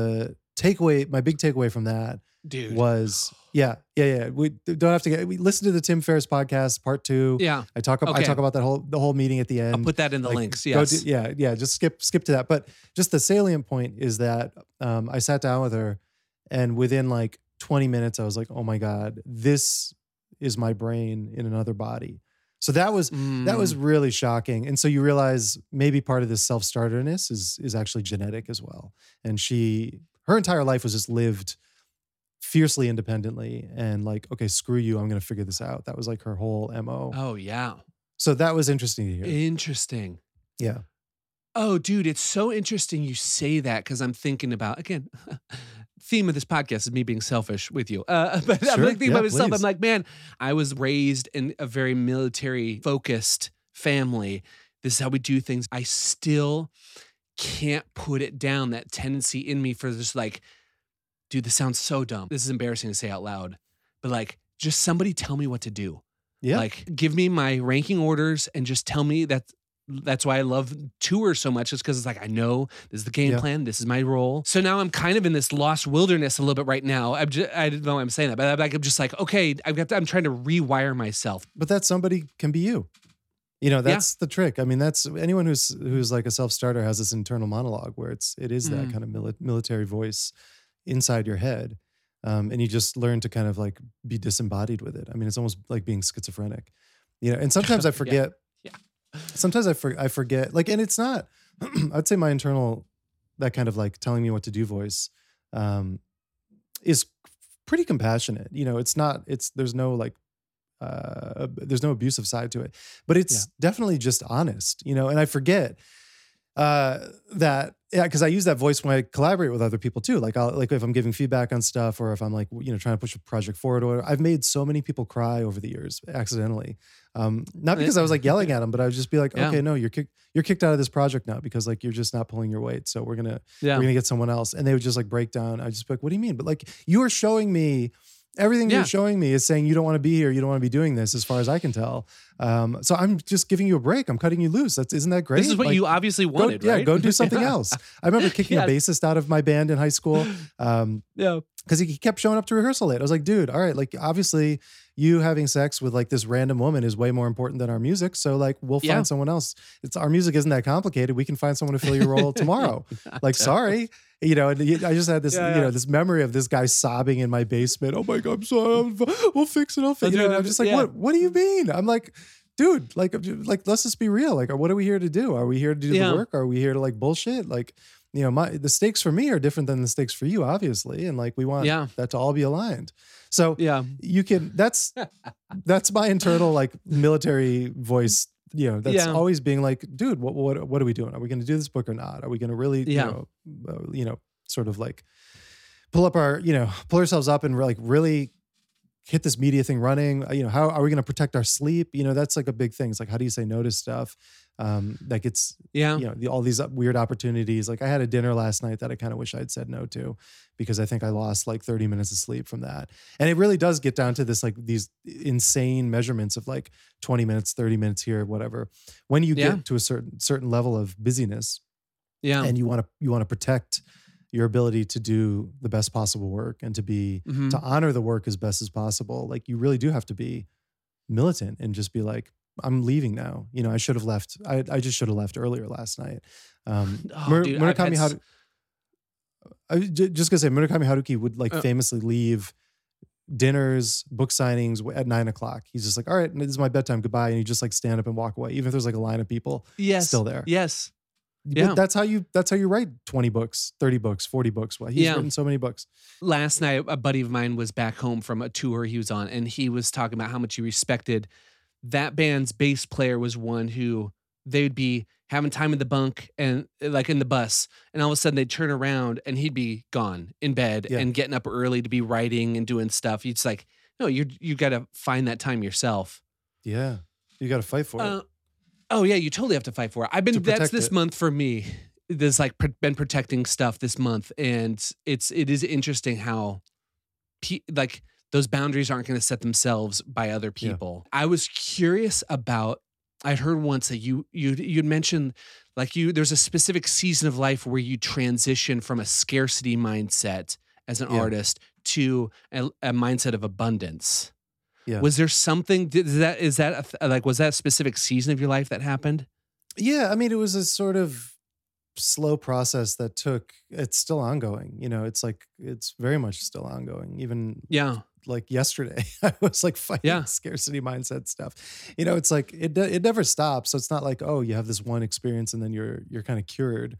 my big takeaway from that was, we don't have to we listen to the Tim Ferriss podcast, part 2. Yeah. I talk about the whole meeting at the end. I'll put that in the links. Yes. Just skip to that. But just the salient point is that I sat down with her, and within like 20 minutes, I was like, oh my God, this is my brain in another body. So that was really shocking. And so you realize maybe part of this self-starterness is actually genetic as well. And her entire life was just lived fiercely independently and like, okay, screw you, I'm going to figure this out. That was like her whole MO. Oh, yeah. So that was interesting to hear. Interesting. Yeah. Oh, dude, it's so interesting you say that because I'm thinking about, again, theme of this podcast is me being selfish with you. But I'm Sure. like thinking about myself. Please. I'm like, man, I was raised in a very military focused family. This is how we do things. I still can't put it down, that tendency in me for just like, dude, this sounds so dumb. This is embarrassing to say out loud, but like, just somebody tell me what to do. Yeah. Like, give me my ranking orders and just tell me that. That's why I love tours so much. Is because it's like, I know this is the game plan. This is my role. So now I'm kind of in this lost wilderness a little bit right now. I don't know why I'm saying that, but I'm just like, okay, I'm trying to rewire myself. But that somebody can be you. You know, that's the trick. I mean, that's anyone who's like a self-starter has this internal monologue where it is that kind of military voice inside your head. And you just learn to kind of like be disembodied with it. I mean, it's almost like being schizophrenic, you know, and sometimes I forget. Sometimes I forget, like, and it's not, I'd say my internal, that kind of like telling me what to do voice is pretty compassionate. You know, there's no like, there's no abusive side to it, but it's definitely just honest, you know, and I forget that, because I use that voice when I collaborate with other people too. Like if I'm giving feedback on stuff or if I'm like, you know, trying to push a project forward, or I've made so many people cry over the years accidentally. Not because I was like yelling at them, but I would just be like, okay, no, you're kicked out of this project now because like you're just not pulling your weight. So we're gonna get someone else. And they would just like break down. I just be like, what do you mean? But like you are showing me everything you're showing me is saying you don't want to be here, you don't want to be doing this, as far as I can tell. So I'm just giving you a break. I'm cutting you loose. Isn't that great? This is what like, you obviously wanted, right? right? Yeah, go do something else. I remember kicking a bassist out of my band in high school. Because he kept showing up to rehearsal late. I was like, dude, all right, like obviously you having sex with like this random woman is way more important than our music. So like we'll find someone else. Our music isn't that complicated. We can find someone to fill your role tomorrow. Like, sorry. You know, and I just had this, you know, this memory of this guy sobbing in my basement. Oh my God, I'm sorry. We'll fix it. I'll fix it. You know, I'm just like, what do you mean? I'm like, dude, like, let's just be real. Like, what are we here to do? Are we here to do the work? Are we here to like bullshit? Like, you know, the stakes for me are different than the stakes for you, obviously. And like, we want that to all be aligned. So you can, that's my internal like military voice, you know, that's always being like, dude, what are we doing? Are we going to do this book or not? Are we going to really, you know, sort of like pull ourselves up and like really hit this media thing running? You know, how are we going to protect our sleep? You know, that's like a big thing. It's like, how do you say no to stuff? Like it's, you know, all these weird opportunities. Like I had a dinner last night that I kind of wish I'd said no to because I think I lost like 30 minutes of sleep from that. And it really does get down to this, like these insane measurements of like 20 minutes, 30 minutes here, whatever. When you get to a certain level of busyness and you want to protect your ability to do the best possible work and to honor the work as best as possible. Like you really do have to be militant and just be like, I'm leaving now. You know, I should have left. I just should have left earlier last night. Murakami Haruki. I was just gonna say Murakami Haruki would like famously leave dinners, book signings at 9:00. He's just like, all right, this is my bedtime. Goodbye. And you just like stand up and walk away, even if there's like a line of people still there. Yes. But that's how you write 20 books, 30 books, 40 books. Well, he's written so many books. Last night, a buddy of mine was back home from a tour he was on, and he was talking about how much he respected that band's bass player was one who they'd be having time in the bunk and like in the bus, and all of a sudden they'd turn around and he'd be gone in bed and getting up early to be writing and doing stuff. He's like, no, you got to find that time yourself. Yeah, you got to fight for it. Oh yeah, you totally have to fight for it. That's this month for me. There's like been protecting stuff this month, and it is interesting how like those boundaries aren't going to set themselves by other people. I was curious about. I'd heard once that you'd mentioned like there's a specific season of life where you transition from a scarcity mindset as an artist to a mindset of abundance. Yeah. Was there something? Was that a specific season of your life that happened? Yeah, I mean, it was a sort of slow process that took. It's still ongoing. You know, it's very much still ongoing. Even like yesterday, I was like fighting scarcity mindset stuff. You know, it's like it never stops. So it's not like, oh, you have this one experience and then you're kind of cured.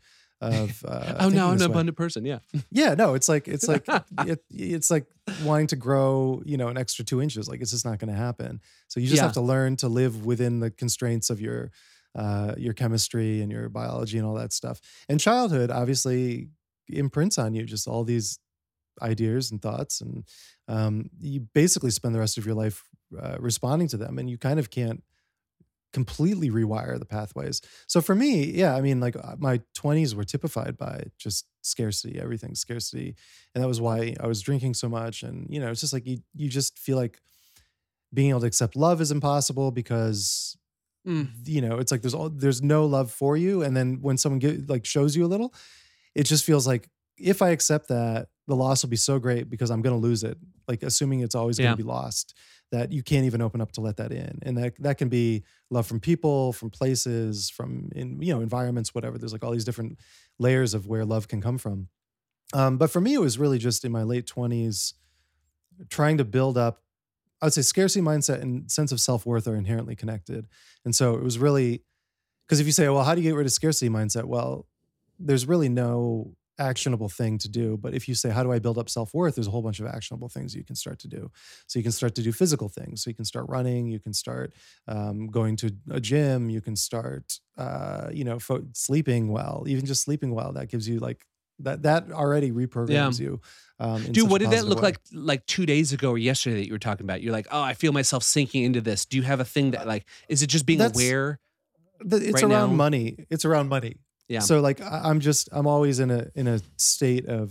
of oh, now I'm an abundant person. Yeah. Yeah, no, it's like it's like wanting to grow, an extra 2 inches. Like it's just not going to happen. So you just have to learn to live within the constraints of your chemistry and your biology and all that stuff. And childhood obviously imprints on you just all these ideas and thoughts, and you basically spend the rest of your life responding to them, and you kind of can't completely rewire the pathways. So for me, yeah, I mean, like my 20s were typified by just scarcity, everything's scarcity. And that was why I was drinking so much. And, it's just like you just feel like being able to accept love is impossible because, it's like there's no love for you. And then when someone shows you a little, it just feels like if I accept that, the loss will be so great because I'm going to lose it. Like assuming it's always going to be lost, that you can't even open up to let that in. And that can be love from people, from places, from environments, whatever. There's like all these different layers of where love can come from. But for me, it was really just in my late 20s, trying to build up, I would say scarcity mindset and sense of self-worth are inherently connected. And so it was really, because if you say, well, how do you get rid of scarcity mindset? Well, there's really no actionable thing to do. But if you say, how do I build up self-worth? There's a whole bunch of actionable things you can start to do. So you can start to do physical things. So you can start running, you can start going to a gym, you can start, sleeping well, even just sleeping well. That gives you like, that already reprograms you. Dude, what did that look like 2 days ago or yesterday that you were talking about? You're like, oh, I feel myself sinking into this. Do you have a thing that is it just being aware? It's around money. It's around money. Yeah. So like I'm always in a state of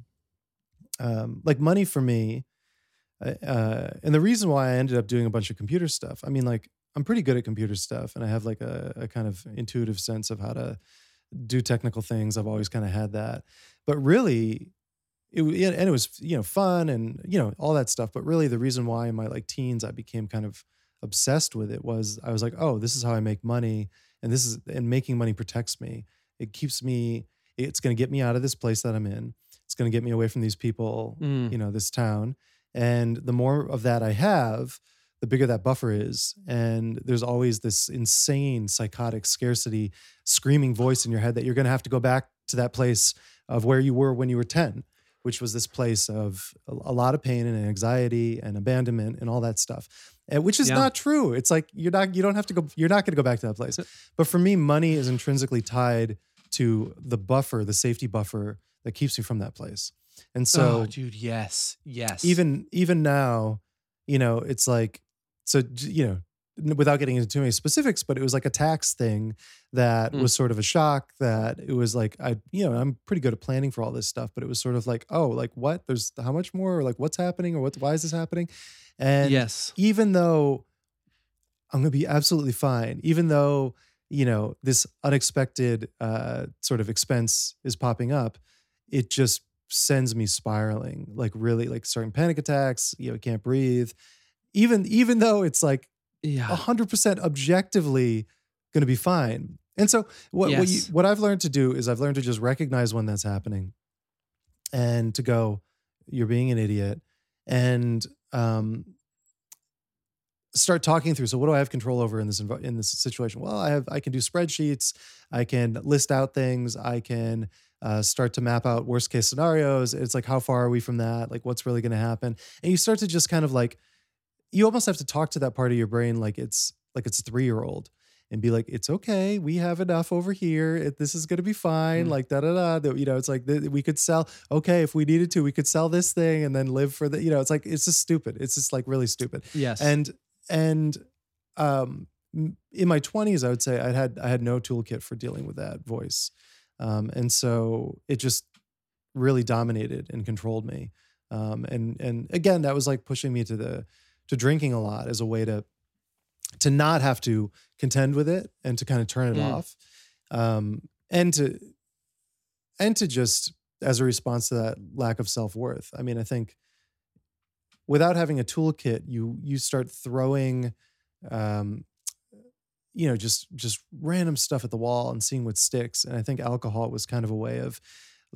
like money for me. And the reason why I ended up doing a bunch of computer stuff, I mean, like I'm pretty good at computer stuff and I have like a kind of intuitive sense of how to do technical things. I've always kind of had that, but really it was, fun and, all that stuff. But really the reason why in my like teens, I became kind of obsessed with it was I was like, oh, this is how I make money. And making money protects me. It keeps me, it's going to get me out of this place that I'm in. It's going to get me away from these people, this town. And the more of that I have, the bigger that buffer is. And there's always this insane psychotic scarcity screaming voice in your head that you're going to have to go back to that place of where you were when you were 10, which was this place of a lot of pain and anxiety and abandonment and all that stuff. Which is not true. It's like you're not going to go back to that place. But for me, money is intrinsically tied to the buffer, the safety buffer that keeps you from that place. And so, dude, yes. Even now, it's like, so, without getting into too many specifics, but it was like a tax thing that was sort of a shock, that it was like, I'm pretty good at planning for all this stuff, but it was sort of like, oh, like what, there's how much more, or like what's happening, or why is this happening? And even though I'm going to be absolutely fine, even though, this unexpected sort of expense is popping up, it just sends me spiraling, like really like starting panic attacks, can't breathe, even though it's like 100% objectively going to be fine. And so what I've learned to do is I've learned to just recognize when that's happening and to go, you're being an idiot, and start talking through. So what do I have control over in this situation? Well, I can do spreadsheets. I can list out things. I can start to map out worst case scenarios. It's like, how far are we from that? Like, what's really going to happen? And you start to just kind of like, you almost have to talk to that part of your brain like it's a 3-year-old and be like, it's okay. We have enough over here. This is going to be fine. Like it's like we could sell. Okay. If we needed to, we could sell this thing and then live for the, it's like, it's just stupid. It's just like really stupid. Yes. And in my 20s, I would say I had no toolkit for dealing with that voice. And so it just really dominated and controlled me. And again, that was like pushing me to drinking a lot as a way to not have to contend with it and to kind of turn it off. And to just, as a response to that lack of self-worth. I mean, I think without having a toolkit, you start throwing, just random stuff at the wall and seeing what sticks. And I think alcohol was kind of a way of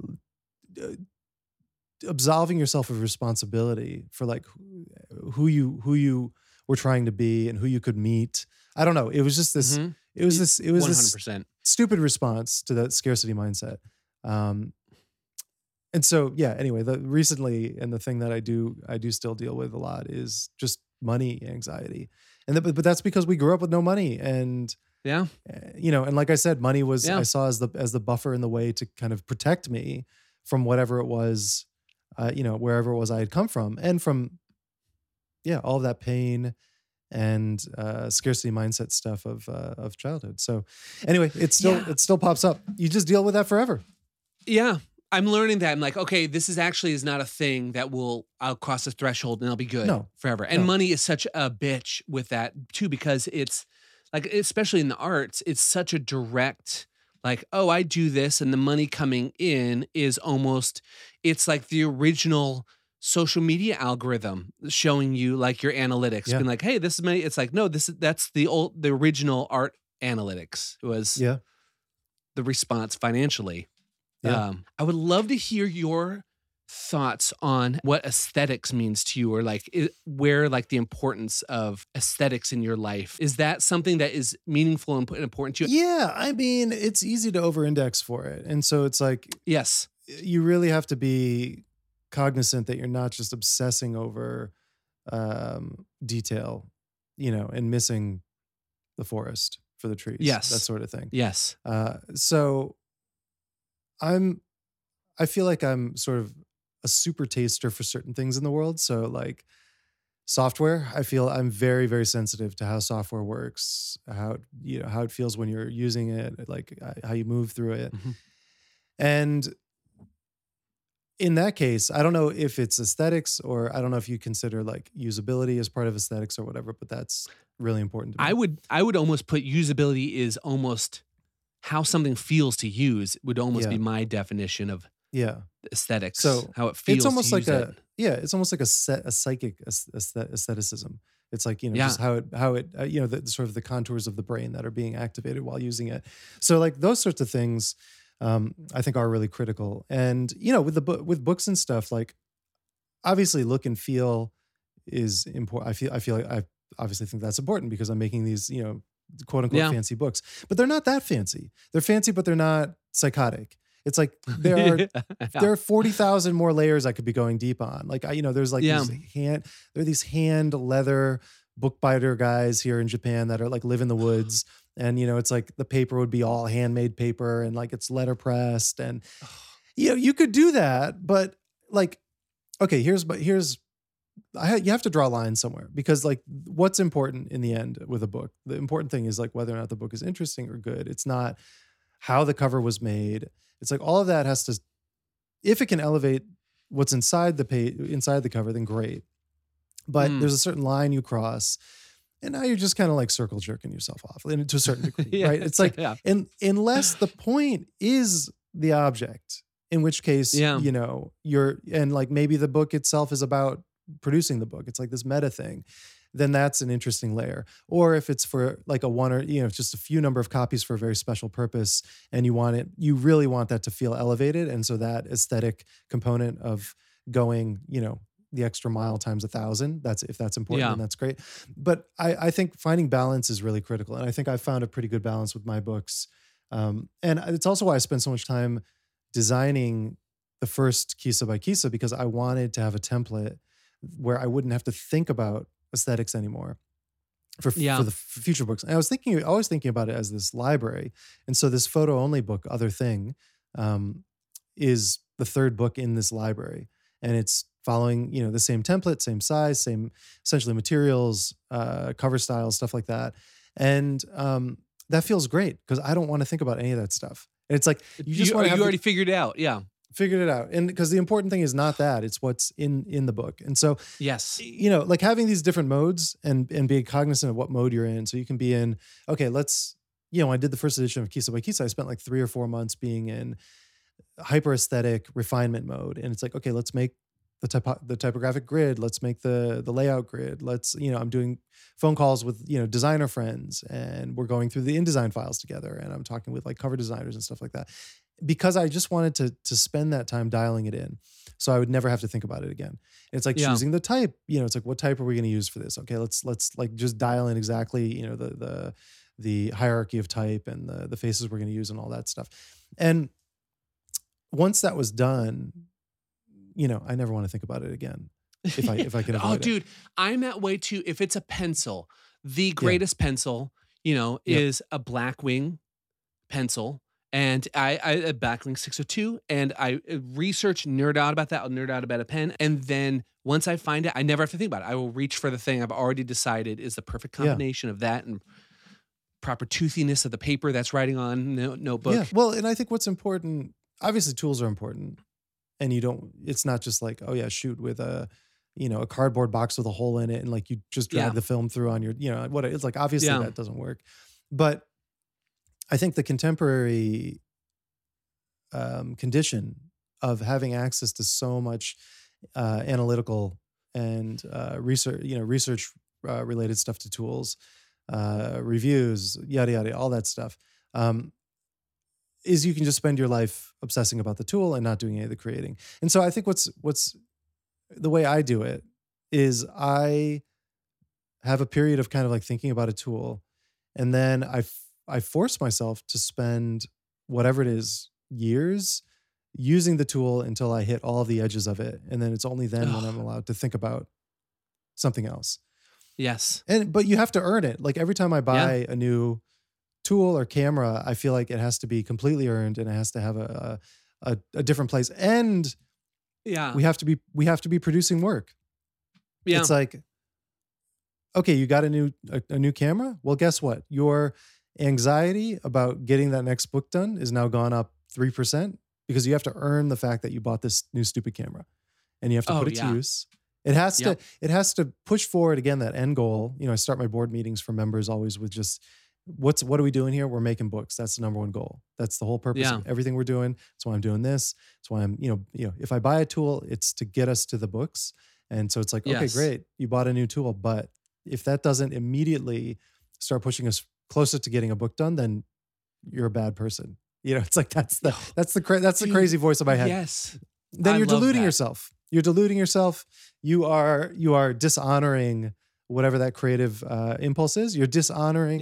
absolving yourself of responsibility for like who you were trying to be and who you could meet. I don't know. It was just this, it was 100%. This stupid response to that scarcity mindset. And so, yeah, anyway, recently, and the thing that I do still deal with a lot is just money anxiety. But that's because we grew up with no money. And, Yeah. And like I said, money was, Yeah. I saw as the buffer in the way to kind of protect me from whatever it was, wherever it was I had come from, and from, all of that pain and scarcity mindset stuff of childhood. So anyway, it still pops up. You just deal with that forever. Yeah. I'm learning that. I'm like, okay, this is not a thing that I'll cross the threshold and I'll be good forever. And money is such a bitch with that too, because it's like, especially in the arts, it's such a direct, like, oh, I do this and the money coming in is almost, it's like the original social media algorithm showing you like your analytics, being like, hey, this is money. It's like, no, that's the original art analytics was the response financially. Yeah. I would love to hear your thoughts on what aesthetics means to you, or like where like the importance of aesthetics in your life. Is that something that is meaningful and important to you? Yeah. I mean, it's easy to over-index for it. And so it's like, yes, you really have to be cognizant that you're not just obsessing over detail, and missing the forest for the trees. Yes. That sort of thing. Yes. So I feel like I'm sort of a super taster for certain things in the world. So like software, I feel I'm very, very sensitive to how software works, how it feels when you're using it, like how you move through it. Mm-hmm. And in that case, I don't know if it's aesthetics, or I don't know if you consider like usability as part of aesthetics or whatever, but that's really important to me. I would almost put usability is almost how something feels to use would almost be my definition of aesthetics. So how it feels. It's almost to like use it. it's almost like a psychic aestheticism. It's like, just how it the sort of the contours of the brain that are being activated while using it. So like those sorts of things, I think are really critical. And, with books and stuff, like obviously look and feel is important. I feel like I obviously think that's important because I'm making these, quote unquote fancy books, but they're not that fancy. They're fancy, but they're not psychotic. It's like there are 40,000 more layers I could be going deep on. Like there's like these hand leather book biter guys here in Japan that are like live in the woods, and it's like the paper would be all handmade paper and like it's letterpressed, and you could do that, but like, okay, you have to draw a line somewhere, because like what's important in the end with a book, the important thing is like whether or not the book is interesting or good. It's not how the cover was made. It's like all of that has to, if it can elevate what's inside the page, inside the cover, then great. But there's a certain line you cross, and now you're just kind of like circle jerking yourself off, and to a certain degree, right? It's like, unless the point is the object, in which case, you're, and like maybe the book itself is about producing the book. It's like this meta thing. Then that's an interesting layer. Or if it's for like a one or, just a few number of copies for a very special purpose, and you really want that to feel elevated. And so that aesthetic component of going, the extra mile times 1,000, if that's important, then that's great. But I think finding balance is really critical. And I think I've found a pretty good balance with my books. And it's also why I spend so much time designing the first Kisa by Kisa, because I wanted to have a template where I wouldn't have to think about aesthetics anymore for the future books. And I was always thinking about it as this library. And so this photo only book, Other Thing, is the third book in this library. And it's following, the same template, same size, same essentially materials, cover styles, stuff like that. And that feels great because I don't want to think about any of that stuff. And it's like, you already figured it out. Yeah. Figured it out. And because the important thing is not that, it's what's in the book. And so, yes, like having these different modes and being cognizant of what mode you're in. So you can be in, okay, when I did the first edition of Kisa by Kisa, I spent like 3 or 4 months being in hyper aesthetic refinement mode. And it's like, okay, let's make the typographic grid. Let's make the layout grid. Let's, I'm doing phone calls with, designer friends, and we're going through the InDesign files together. And I'm talking with like cover designers and stuff like that, because I just wanted to spend that time dialing it in. So I would never have to think about it again. And it's like choosing the type, it's like, what type are we going to use for this? Okay, let's like just dial in exactly, the hierarchy of type and the faces we're going to use and all that stuff. And once that was done, I never want to think about it again. If I can avoid it. Dude, I'm that way too. If it's a pencil, the greatest pencil, is a Blackwing pencil. And I a Blackwing 602, and I nerd out about that. I'll nerd out about a pen. And then once I find it, I never have to think about it. I will reach for the thing I've already decided is the perfect combination of that and proper toothiness of the paper that's writing on notebook. Yeah. Well, and I think what's important, obviously tools are important. And it's not just like, oh yeah, shoot with a cardboard box with a hole in it and like you just drag the film through on your, what it's like, obviously that doesn't work. But I think the contemporary condition of having access to so much analytical and research related stuff to tools, reviews, yada yada, all that stuff, is you can just spend your life obsessing about the tool and not doing any of the creating. And so I think what's the way I do it is I have a period of kind of like thinking about a tool, and then I force myself to spend whatever it is, years using the tool until I hit all of the edges of it. And then it's only then when I'm allowed to think about something else. Yes. But you have to earn it. Like every time I buy a new tool or camera, I feel like it has to be completely earned and it has to have a different place. And we have to be producing work. Yeah. It's like, okay, you got a new camera? Well, guess what? Your anxiety about getting that next book done is now gone up 3% because you have to earn the fact that you bought this new stupid camera and you have to put it to use. It has to push forward again, that end goal. I start my board meetings for members always with just what are we doing here? We're making books. That's the number one goal. That's the whole purpose of everything we're doing. That's why I'm doing this. That's why I'm, if I buy a tool, it's to get us to the books. And so it's like, okay, great. You bought a new tool, but if that doesn't immediately start pushing us closer to getting a book done, then you're a bad person. It's like that's the crazy voice in my head. Yes. Then you're deluding yourself. You're deluding yourself. You are dishonoring whatever that creative impulse is. You're dishonoring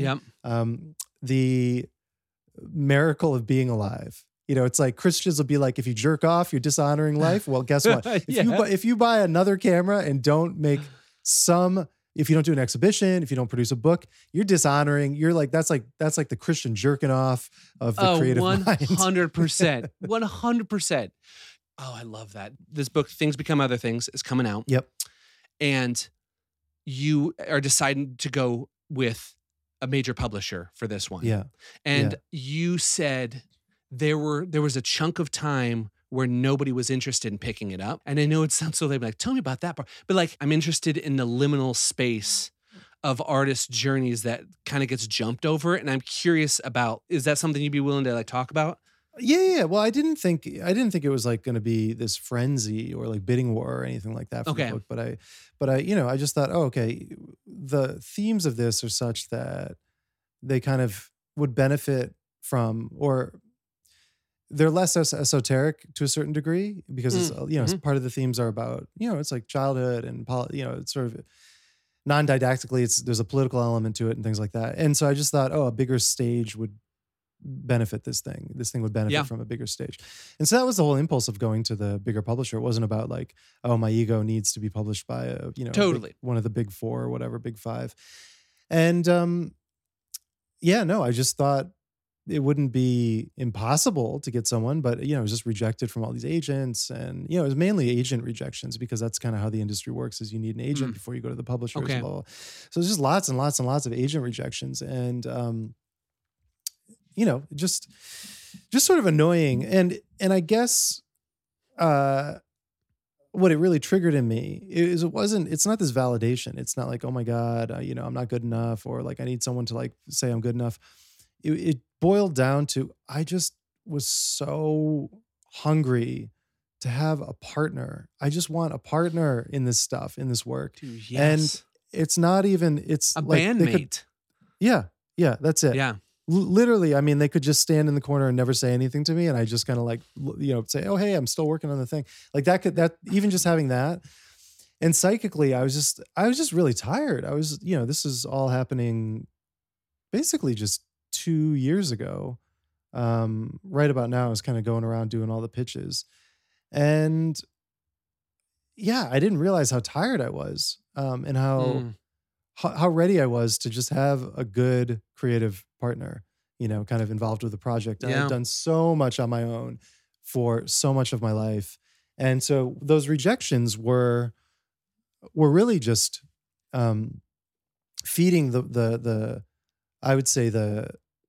the miracle of being alive. It's like Christians will be like, if you jerk off, you're dishonoring life. Well, guess what? If you buy another camera and don't make if you don't do an exhibition, if you don't produce a book, you're dishonoring. You're like, that's like the Christian jerking off of the creative mind. 100%. 100%. Oh, I love that. This book, Things Become Other Things, is coming out. Yep. And you are deciding to go with a major publisher for this one. Yeah. And you said there was a chunk of time where nobody was interested in picking it up. And I know it sounds so lame, like, tell me about that part. But like, I'm interested in the liminal space of artist journeys that kind of gets jumped over. And I'm curious about, is that something you'd be willing to like talk about? Yeah. Well, I didn't think it was like going to be this frenzy or like bidding war or anything like that for the book. But I just thought, okay, the themes of this are such that they kind of would benefit from, or they're less esoteric to a certain degree because it's, part of the themes are about, it's like childhood and, it's sort of non-didactically, there's a political element to it and things like that. And so I just thought, a bigger stage would benefit this thing. This thing would benefit from a bigger stage. And so that was the whole impulse of going to the bigger publisher. It wasn't about like, my ego needs to be published by one of the big four or whatever, big five. And I just thought it wouldn't be impossible to get someone, but it was just rejected from all these agents. And it was mainly agent rejections because that's kind of how the industry works, is you need an agent before you go to the publishers. Okay. Blah, blah. So there's just lots and lots and lots of agent rejections. And just sort of annoying. And I guess what it really triggered in me is it's not this validation. It's not like, oh my God, I'm not good enough, or like I need someone to like say I'm good enough. It boiled down to, I just was so hungry to have a partner. I just want a partner in this stuff, in this work. Dude, yes. And it's not even, it's a like bandmate. Yeah, that's it. Yeah. Literally, I mean, they could just stand in the corner and never say anything to me. And I just kind of like, say, oh, hey, I'm still working on the thing. Like that even just having that. And psychically, I was just really tired. I was, this is all happening basically just 2 years ago. right about now, I was kind of going around doing all the pitches. And yeah, I didn't realize how tired I was, and how ready I was to just have a good creative partner, kind of involved with the project. And I've done so much on my own for so much of my life. And so those rejections were really just feeding the I would say the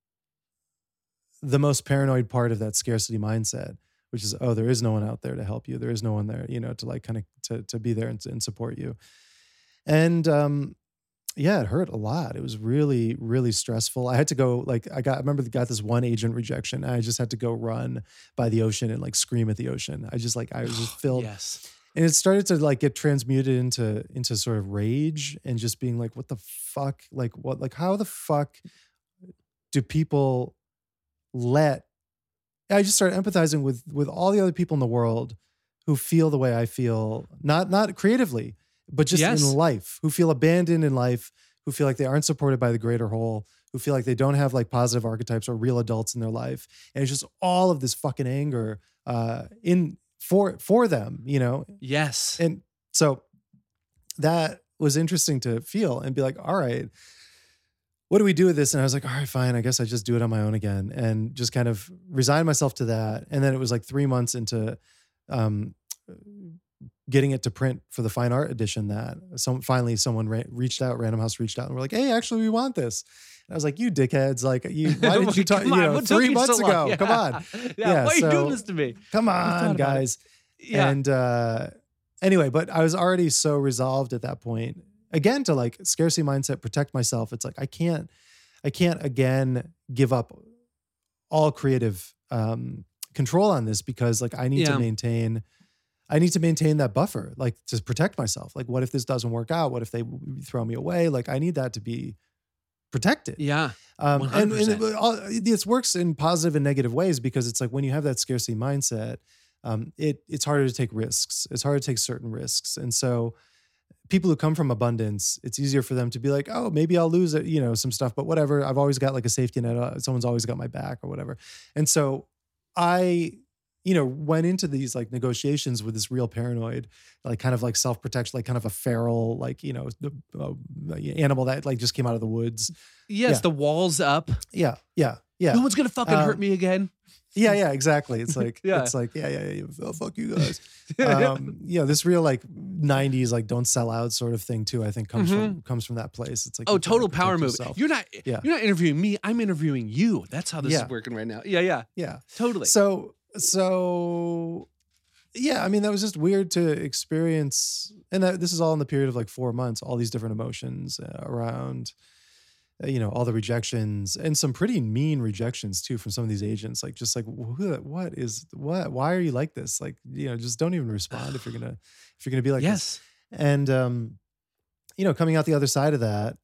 most paranoid part of that scarcity mindset, which is, oh, there is no one out there to help you. There is no one there, to like kind of to be there and support you. And yeah, it hurt a lot. It was really, really stressful. I had to go, like, I remember got this one agent rejection. I just had to go run by the ocean and like scream at the ocean. I was just filled. Yes. And it started to like get transmuted into sort of rage and just being like, what the fuck? Like what, like how the fuck do people I just started empathizing with all the other people in the world who feel the way I feel, not creatively, but just in life, who feel abandoned in life, who feel like they aren't supported by the greater whole, who feel like they don't have like positive archetypes or real adults in their life. And it's just all of this fucking anger for them, Yes. And so that was interesting to feel and be like, all right, what do we do with this? And I was like, all right, fine. I guess I just do it on my own again, and just kind of resign myself to that. And then it was like 3 months into getting it to print for the fine art edition that finally someone reached out, Random House reached out and were like, hey, actually we want this. And I was like, you dickheads, like why did you talk, 3 months ago, come on. Yeah, why are you doing this to me? Come on, guys. Yeah. And anyway, but I was already so resolved at that point, again, to like scarcity mindset, protect myself. It's like, I can't again give up all creative control on this, because like I need to maintain that buffer, like to protect myself. Like, what if this doesn't work out? What if they throw me away? Like, I need that to be protected. Yeah. And this works in positive and negative ways, because it's like when you have that scarcity mindset, it's harder to take risks. It's harder to take certain risks. And so people who come from abundance, it's easier for them to be like, oh, maybe I'll lose it, some stuff, but whatever. I've always got like a safety net. Someone's always got my back or whatever. And so I went into these like negotiations with this real paranoid, like kind of like self-protection, like kind of a feral, like, animal that like just came out of the woods. Yes. Yeah. The walls up. Yeah. Yeah. Yeah. No one's going to fucking hurt me again. Yeah, exactly. It's like, it's like, oh, fuck you guys. This real like 90s, like don't sell out sort of thing too, I think comes from that place. It's like, oh, total power move. You're not interviewing me. I'm interviewing you. That's how this is working right now. Yeah. Totally. So yeah, I mean, that was just weird to experience. And this is all in the period of like 4 months, all these different emotions around, all the rejections, and some pretty mean rejections too from some of these agents. Like, just like, what? Why are you like this? Like, just don't even respond if you're gonna be like this. And coming out the other side of that,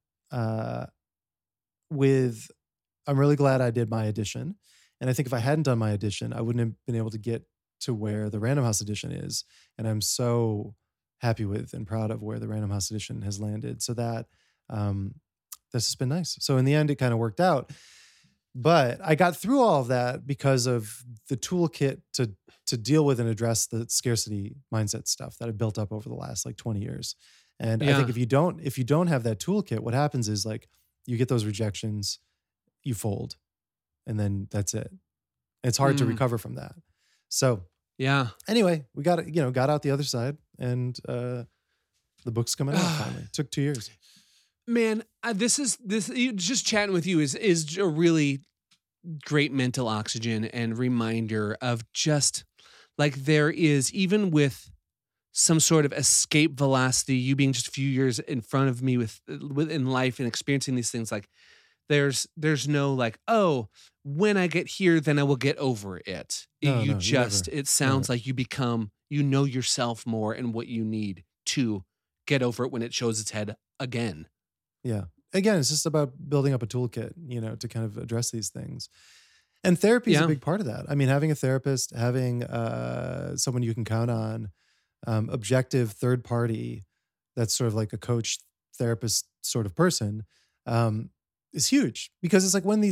I'm really glad I did my edition. And I think if I hadn't done my edition, I wouldn't have been able to get to where the Random House edition is. And I'm so happy with and proud of where the Random House edition has landed. So that this has been nice. So in the end, it kind of worked out. But I got through all of that because of the toolkit to deal with and address the scarcity mindset stuff that I built up over the last like 20 years. And I think if you don't have that toolkit, what happens is like you get those rejections, you fold, and then that's it. It's hard to recover from that. So anyway, we got out the other side, and the book's coming out finally. It took 2 years. Man, this just chatting with you is a really great mental oxygen and reminder of just like there is, even with some sort of escape velocity, you being just a few years in front of me within life and experiencing these things, like there's no like, oh, when I get here, then I will get over it. It sounds like you become, yourself more and what you need to get over it when it shows its head again. Yeah. Again, it's just about building up a toolkit, to kind of address these things. And therapy is a big part of that. I mean, having a therapist, having someone you can count on, objective third party that's sort of like a coach, therapist sort of person, is huge, because it's like when these things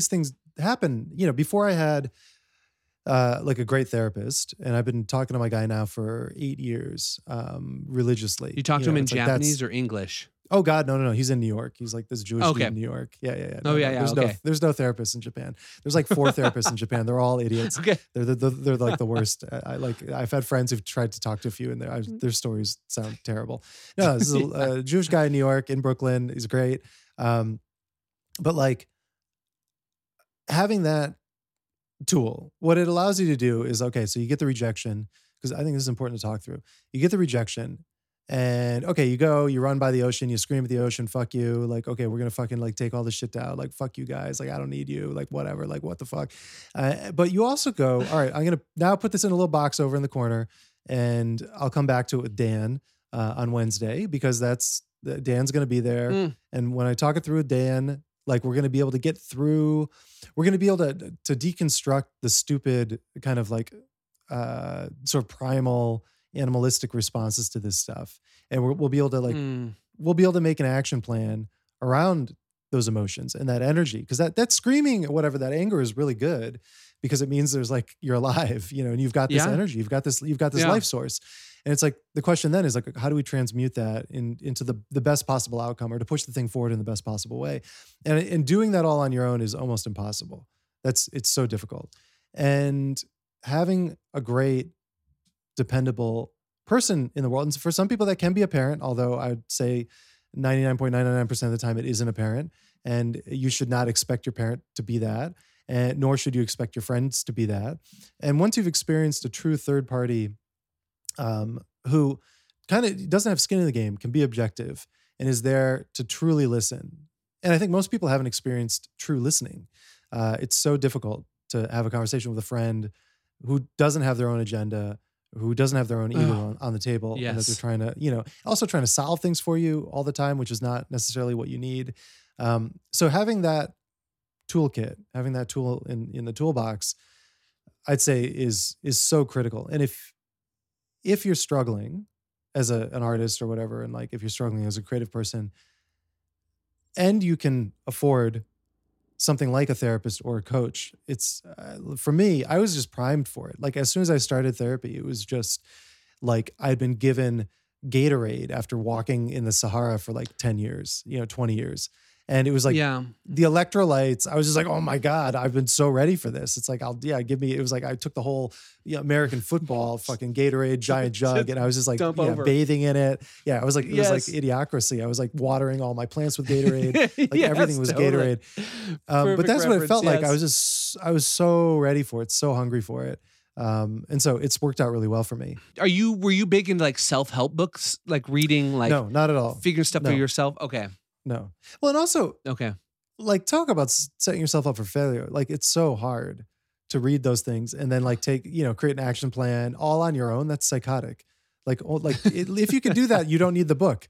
happen, you know, before I had like a great therapist, and I've been talking to my guy now for 8 years, religiously. You talk to him in it's like Japanese or English? Oh God, no. He's in New York. He's like this Jewish dude Okay. in New York. Yeah. Oh, yeah. There's no therapists in Japan. There's like 4 therapists in Japan. They're all idiots. Okay. They're like the worst. I've had friends who've tried to talk to a few, and their stories sound terrible. No, this is a Jewish guy in New York, in Brooklyn. He's great. But like having that tool, what it allows you to do is, okay, so you get the rejection, because I think this is important to talk through. You get the rejection. And okay, you run by the ocean, you scream at the ocean, fuck you. Like, okay, we're going to fucking like take all this shit down. Like, fuck you guys. Like, I don't need you. Like, whatever. Like, what the fuck? But you also go, all right, I'm going to now put this in a little box over in the corner, and I'll come back to it with Dan on Wednesday, because Dan's going to be there. And when I talk it through with Dan, like, we're going to be able to get through, we're going to be able to deconstruct the stupid kind of like sort of primal animalistic responses to this stuff, and we'll be able to like we'll be able to make an action plan around those emotions and that energy, because that screaming or whatever, that anger is really good, because it means there's like you're alive, you know, and you've got this energy, you've got this life source. And it's like the question then is like, how do we transmute that into the best possible outcome, or to push the thing forward in the best possible way? And doing that all on your own is almost impossible. It's so difficult. And having a great dependable person in the world. And for some people that can be a parent, although I'd say 99.99% of the time it isn't a parent, and you should not expect your parent to be that, and nor should you expect your friends to be that. And once you've experienced a true third party who kind of doesn't have skin in the game, can be objective, and is there to truly listen. And I think most people haven't experienced true listening. It's so difficult to have a conversation with a friend who doesn't have their own agenda, who doesn't have their own ego on the table, and that they're trying to, you know, also trying to solve things for you all the time, which is not necessarily what you need. So having that toolkit, having that tool in the toolbox, I'd say is so critical. And if you're struggling as an artist or whatever, and like if you're struggling as a creative person, and you can afford something like a therapist or a coach, it's for me, I was just primed for it. Like as soon as I started therapy, it was just like I'd been given Gatorade after walking in the Sahara for like 10 years, 20 years. And it was like the electrolytes. I was just like, oh my God, I've been so ready for this. It's like, it was like I took the whole American football fucking Gatorade giant jug, and I was just like bathing in it. Yeah, I was like, it was like Idiocracy. I was like watering all my plants with Gatorade. Like everything was Gatorade. But that's what it felt like. I was so ready for it, so hungry for it. And so it's worked out really well for me. Were you big into like self-help books, like reading, like no, not at all, figuring stuff for yourself? Okay. No. Well, and also, okay, like talk about setting yourself up for failure. Like it's so hard to read those things and then like create an action plan all on your own. That's psychotic. If you could do that, you don't need the book.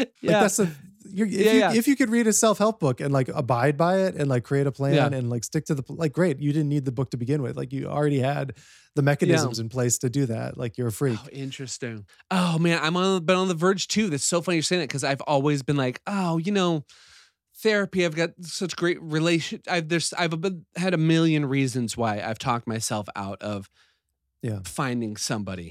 If you could read a self-help book and like abide by it and like create a plan and like stick to great. You didn't need the book to begin with. Like you already had the mechanisms in place to do that. Like you're a freak. Oh, interesting. Oh man, been on the verge too. That's so funny you're saying that, because I've always been like, therapy. I've got such great relation. I've had a million reasons why I've talked myself out of finding somebody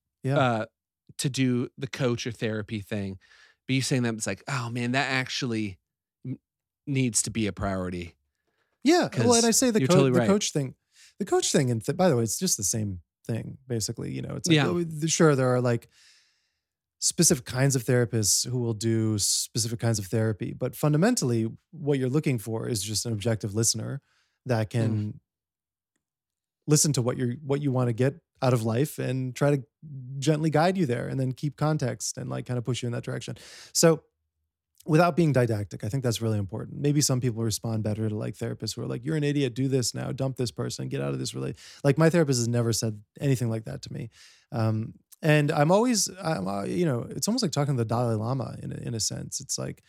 to do the coach or therapy thing. But you saying that, it's like, oh man, that actually needs to be a priority. Yeah. Well, and I say the coach thing. The coach thing, and by the way, it's just the same thing, basically. It's like, sure, there are like specific kinds of therapists who will do specific kinds of therapy, but fundamentally, what you're looking for is just an objective listener that can listen to what you want to get out of life and try to gently guide you there, and then keep context and like kind of push you in that direction. So without being didactic, I think that's really important. Maybe some people respond better to like therapists who are like, you're an idiot, do this now, dump this person, get out of this relationship. Like my therapist has never said anything like that to me. And I'm always, it's almost like talking to the Dalai Lama in a sense. It's like,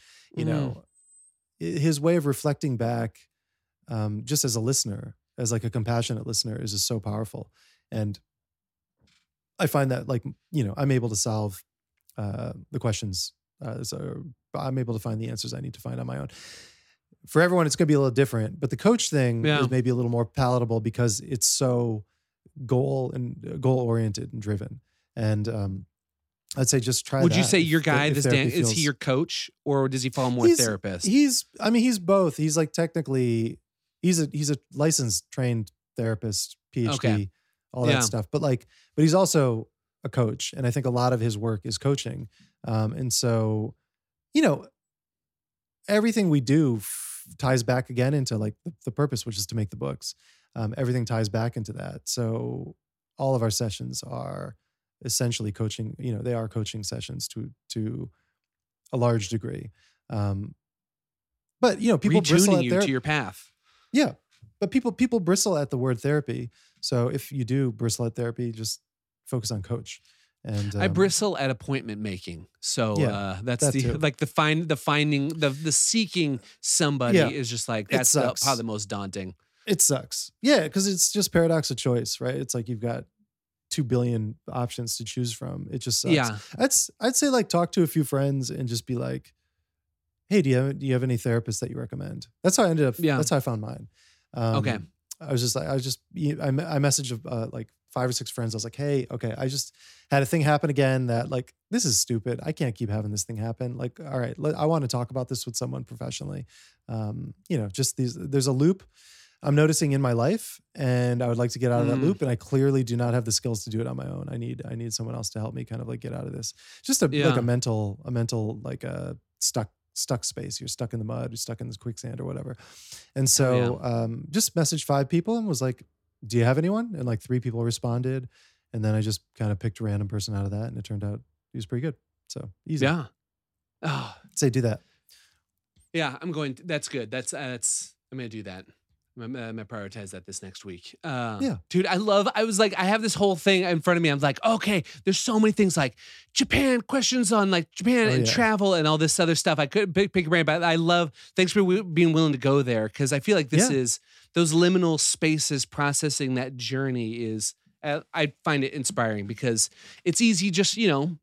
his way of reflecting back just as a listener, as like a compassionate listener, is just so powerful. And I find that like, I'm able to solve the questions. So I'm able to find the answers I need to find on my own. for everyone, it's going to be a little different. But the coach thing Yeah. is maybe a little more palatable because it's so goal oriented and driven. And I'd say just try. Would that you say your if- guy, if this therapy Dan, is he feels- your coach or does he follow more therapist? He's both. He's like technically, he's a licensed trained therapist, PhD, Okay. all that Yeah. stuff. But he's also a coach, and I think a lot of his work is coaching. And so, everything we do ties back again into like the purpose, which is to make the books. Everything ties back into that. So all of our sessions are essentially coaching. They are coaching sessions to a large degree. But people bristle Retuning at you to your path. yeah, but people bristle at the word therapy. So if you do bristle at therapy, just focus on coach. And I bristle at appointment making. So Yeah, that's that the too. like the finding the seeking somebody Yeah. is just like It that's sucks. probably the most daunting. It sucks. Yeah, because it's just paradox of choice, right? It's like you've got 2 billion options to choose from. It just sucks. Yeah. I'd say like talk to a few friends and just be like, hey, do you have any therapists that you recommend? That's how I ended up. Yeah. That's how I found mine. Okay. I messaged like 5 or 6 friends. I was like, hey, okay, I just had a thing happen again that like, this is stupid. I can't keep having this thing happen. Like, all right, I want to talk about this with someone professionally. Just there's a loop I'm noticing in my life and I would like to get out of that loop. And I clearly do not have the skills to do it on my own. I need someone else to help me kind of like get out of this. Just like a mental, like a stuck space. You're stuck in the mud, you're stuck in this quicksand or whatever. And so just messaged 5 people and was like, do you have anyone? And like 3 people responded. And then I just kind of picked a random person out of that. And it turned out he was pretty good. So easy. Yeah. Oh, Say do that. yeah. That's good. I'm going to do that. I'm going to prioritize that this next week. Dude, I have this whole thing in front of me. I'm like, okay, there's so many things like Japan, questions on like Japan and travel and all this other stuff. I could pick your brain, but thanks for being willing to go there. Cause I feel like this is those liminal spaces, processing that journey is, I find it inspiring because it's easy. Just,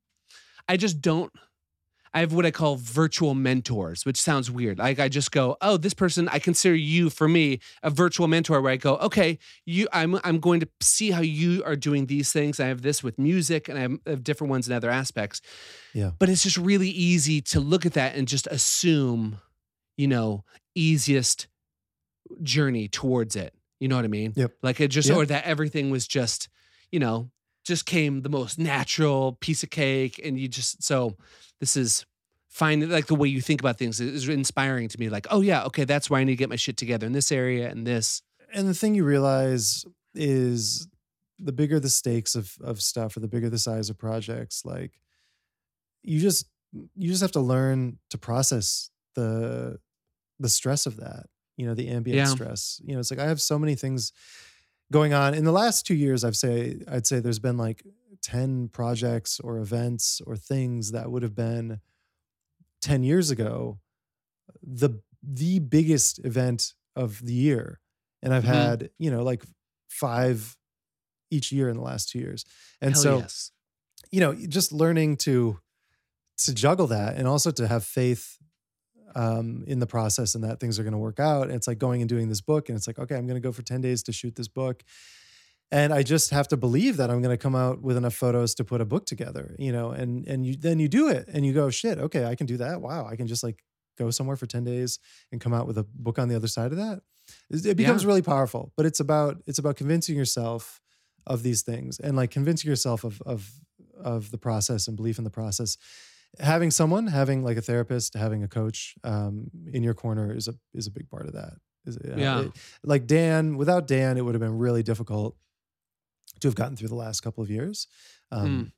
I have what I call virtual mentors, which sounds weird. Like I just go, oh, this person, I consider you for me a virtual mentor where I go, okay, I'm going to see how you are doing these things. I have this with music and I have different ones in other aspects. Yeah. But it's just really easy to look at that and just assume, easiest journey towards it. You know what I mean? Yep. Like it just, or that everything was just, just came the most natural piece of cake. And this is finding like the way you think about things is inspiring to me. Like, oh yeah, okay, that's why I need to get my shit together in this area and this. And the thing you realize is the bigger the stakes of stuff or the bigger the size of projects, like you just have to learn to process the stress of that, the ambient stress. It's like I have so many things going on in the last 2 years. I'd say there's been like 10 projects or events or things that would have been 10 years ago the biggest event of the year. And I've had, like 5 each year in the last 2 years. And just learning to juggle that and also to have faith in the process and that things are going to work out. And it's like going and doing this book and it's like, okay, I'm going to go for 10 days to shoot this book. And I just have to believe that I'm going to come out with enough photos to put a book together, and then you do it and you go, shit, okay, I can do that. Wow. I can just like go somewhere for 10 days and come out with a book on the other side of that. It becomes really powerful, but it's about convincing yourself of these things and like convincing yourself of the process and belief in the process. Having like a therapist, having a coach in your corner is a big part of that. Like Dan, without Dan, it would have been really difficult to have gotten through the last couple of years. And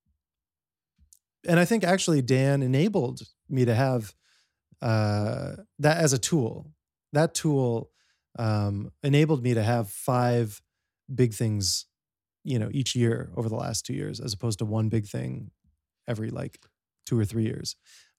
I think actually Dan enabled me to have that as a tool. That tool enabled me to have 5 big things, each year over the last 2 years, as opposed to one big thing every like 2 or 3 years.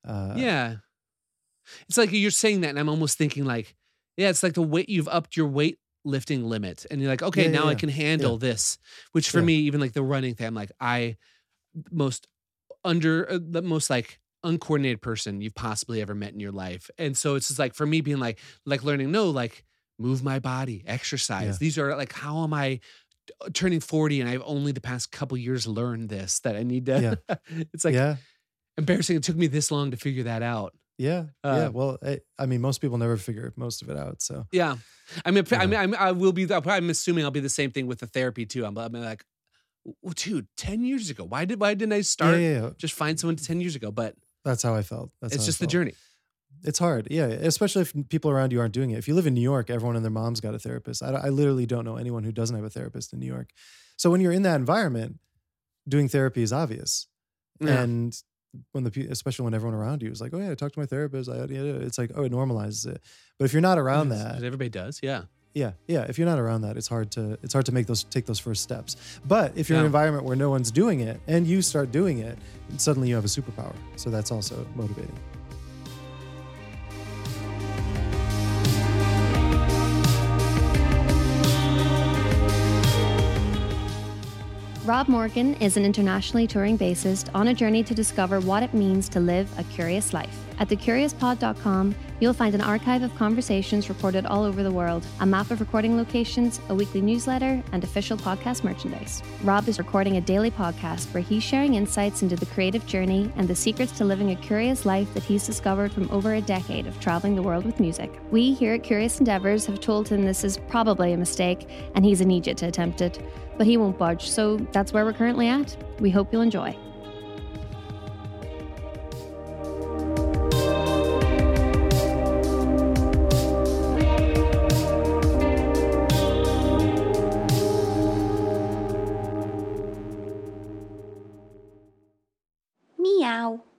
It's like you're saying that and I'm almost thinking like, it's like the weight you've upped your weight lifting limit and you're like, okay, now I can handle this, which for me, even like the running thing, I'm like, the most like uncoordinated person you've possibly ever met in your life. And so it's just like, for me being like learning, no, like move my body, exercise. Yeah. These are like, how am I turning 40 and I've only the past couple years learned this, that I need to, it's like embarrassing. It took me this long to figure that out. Yeah. Well, I mean, most people never figure most of it out. So yeah. I'm assuming I'll be the same thing with the therapy too. I'm like, well, dude, 10 years ago, why didn't I start? Just find someone 10 years ago. But that's how I felt. It's just the journey. It's hard. Yeah. Especially if people around you aren't doing it. If you live in New York, everyone and their mom's got a therapist. I literally don't know anyone who doesn't have a therapist in New York. So when you're in that environment, doing therapy is obvious. Yeah. And especially when everyone around you is like, oh yeah, I talked to my therapist. It's like, oh, it normalizes it. But if you're not around that, everybody does. Yeah. Yeah. If you're not around that, it's hard to take those first steps. But if you're in an environment where no one's doing it and you start doing it, suddenly you have a superpower. So that's also motivating. Rob Morgan is an internationally touring bassist on a journey to discover what it means to live a curious life. At thecuriouspod.com, you'll find an archive of conversations recorded all over the world, a map of recording locations, a weekly newsletter, and official podcast merchandise. Rob is recording a daily podcast where he's sharing insights into the creative journey and the secrets to living a curious life that he's discovered from over a decade of traveling the world with music. We here at Curious Endeavors have told him this is probably a mistake, and he's an idiot to attempt it. But he won't budge, so that's where we're currently at. We hope you'll enjoy. Meow.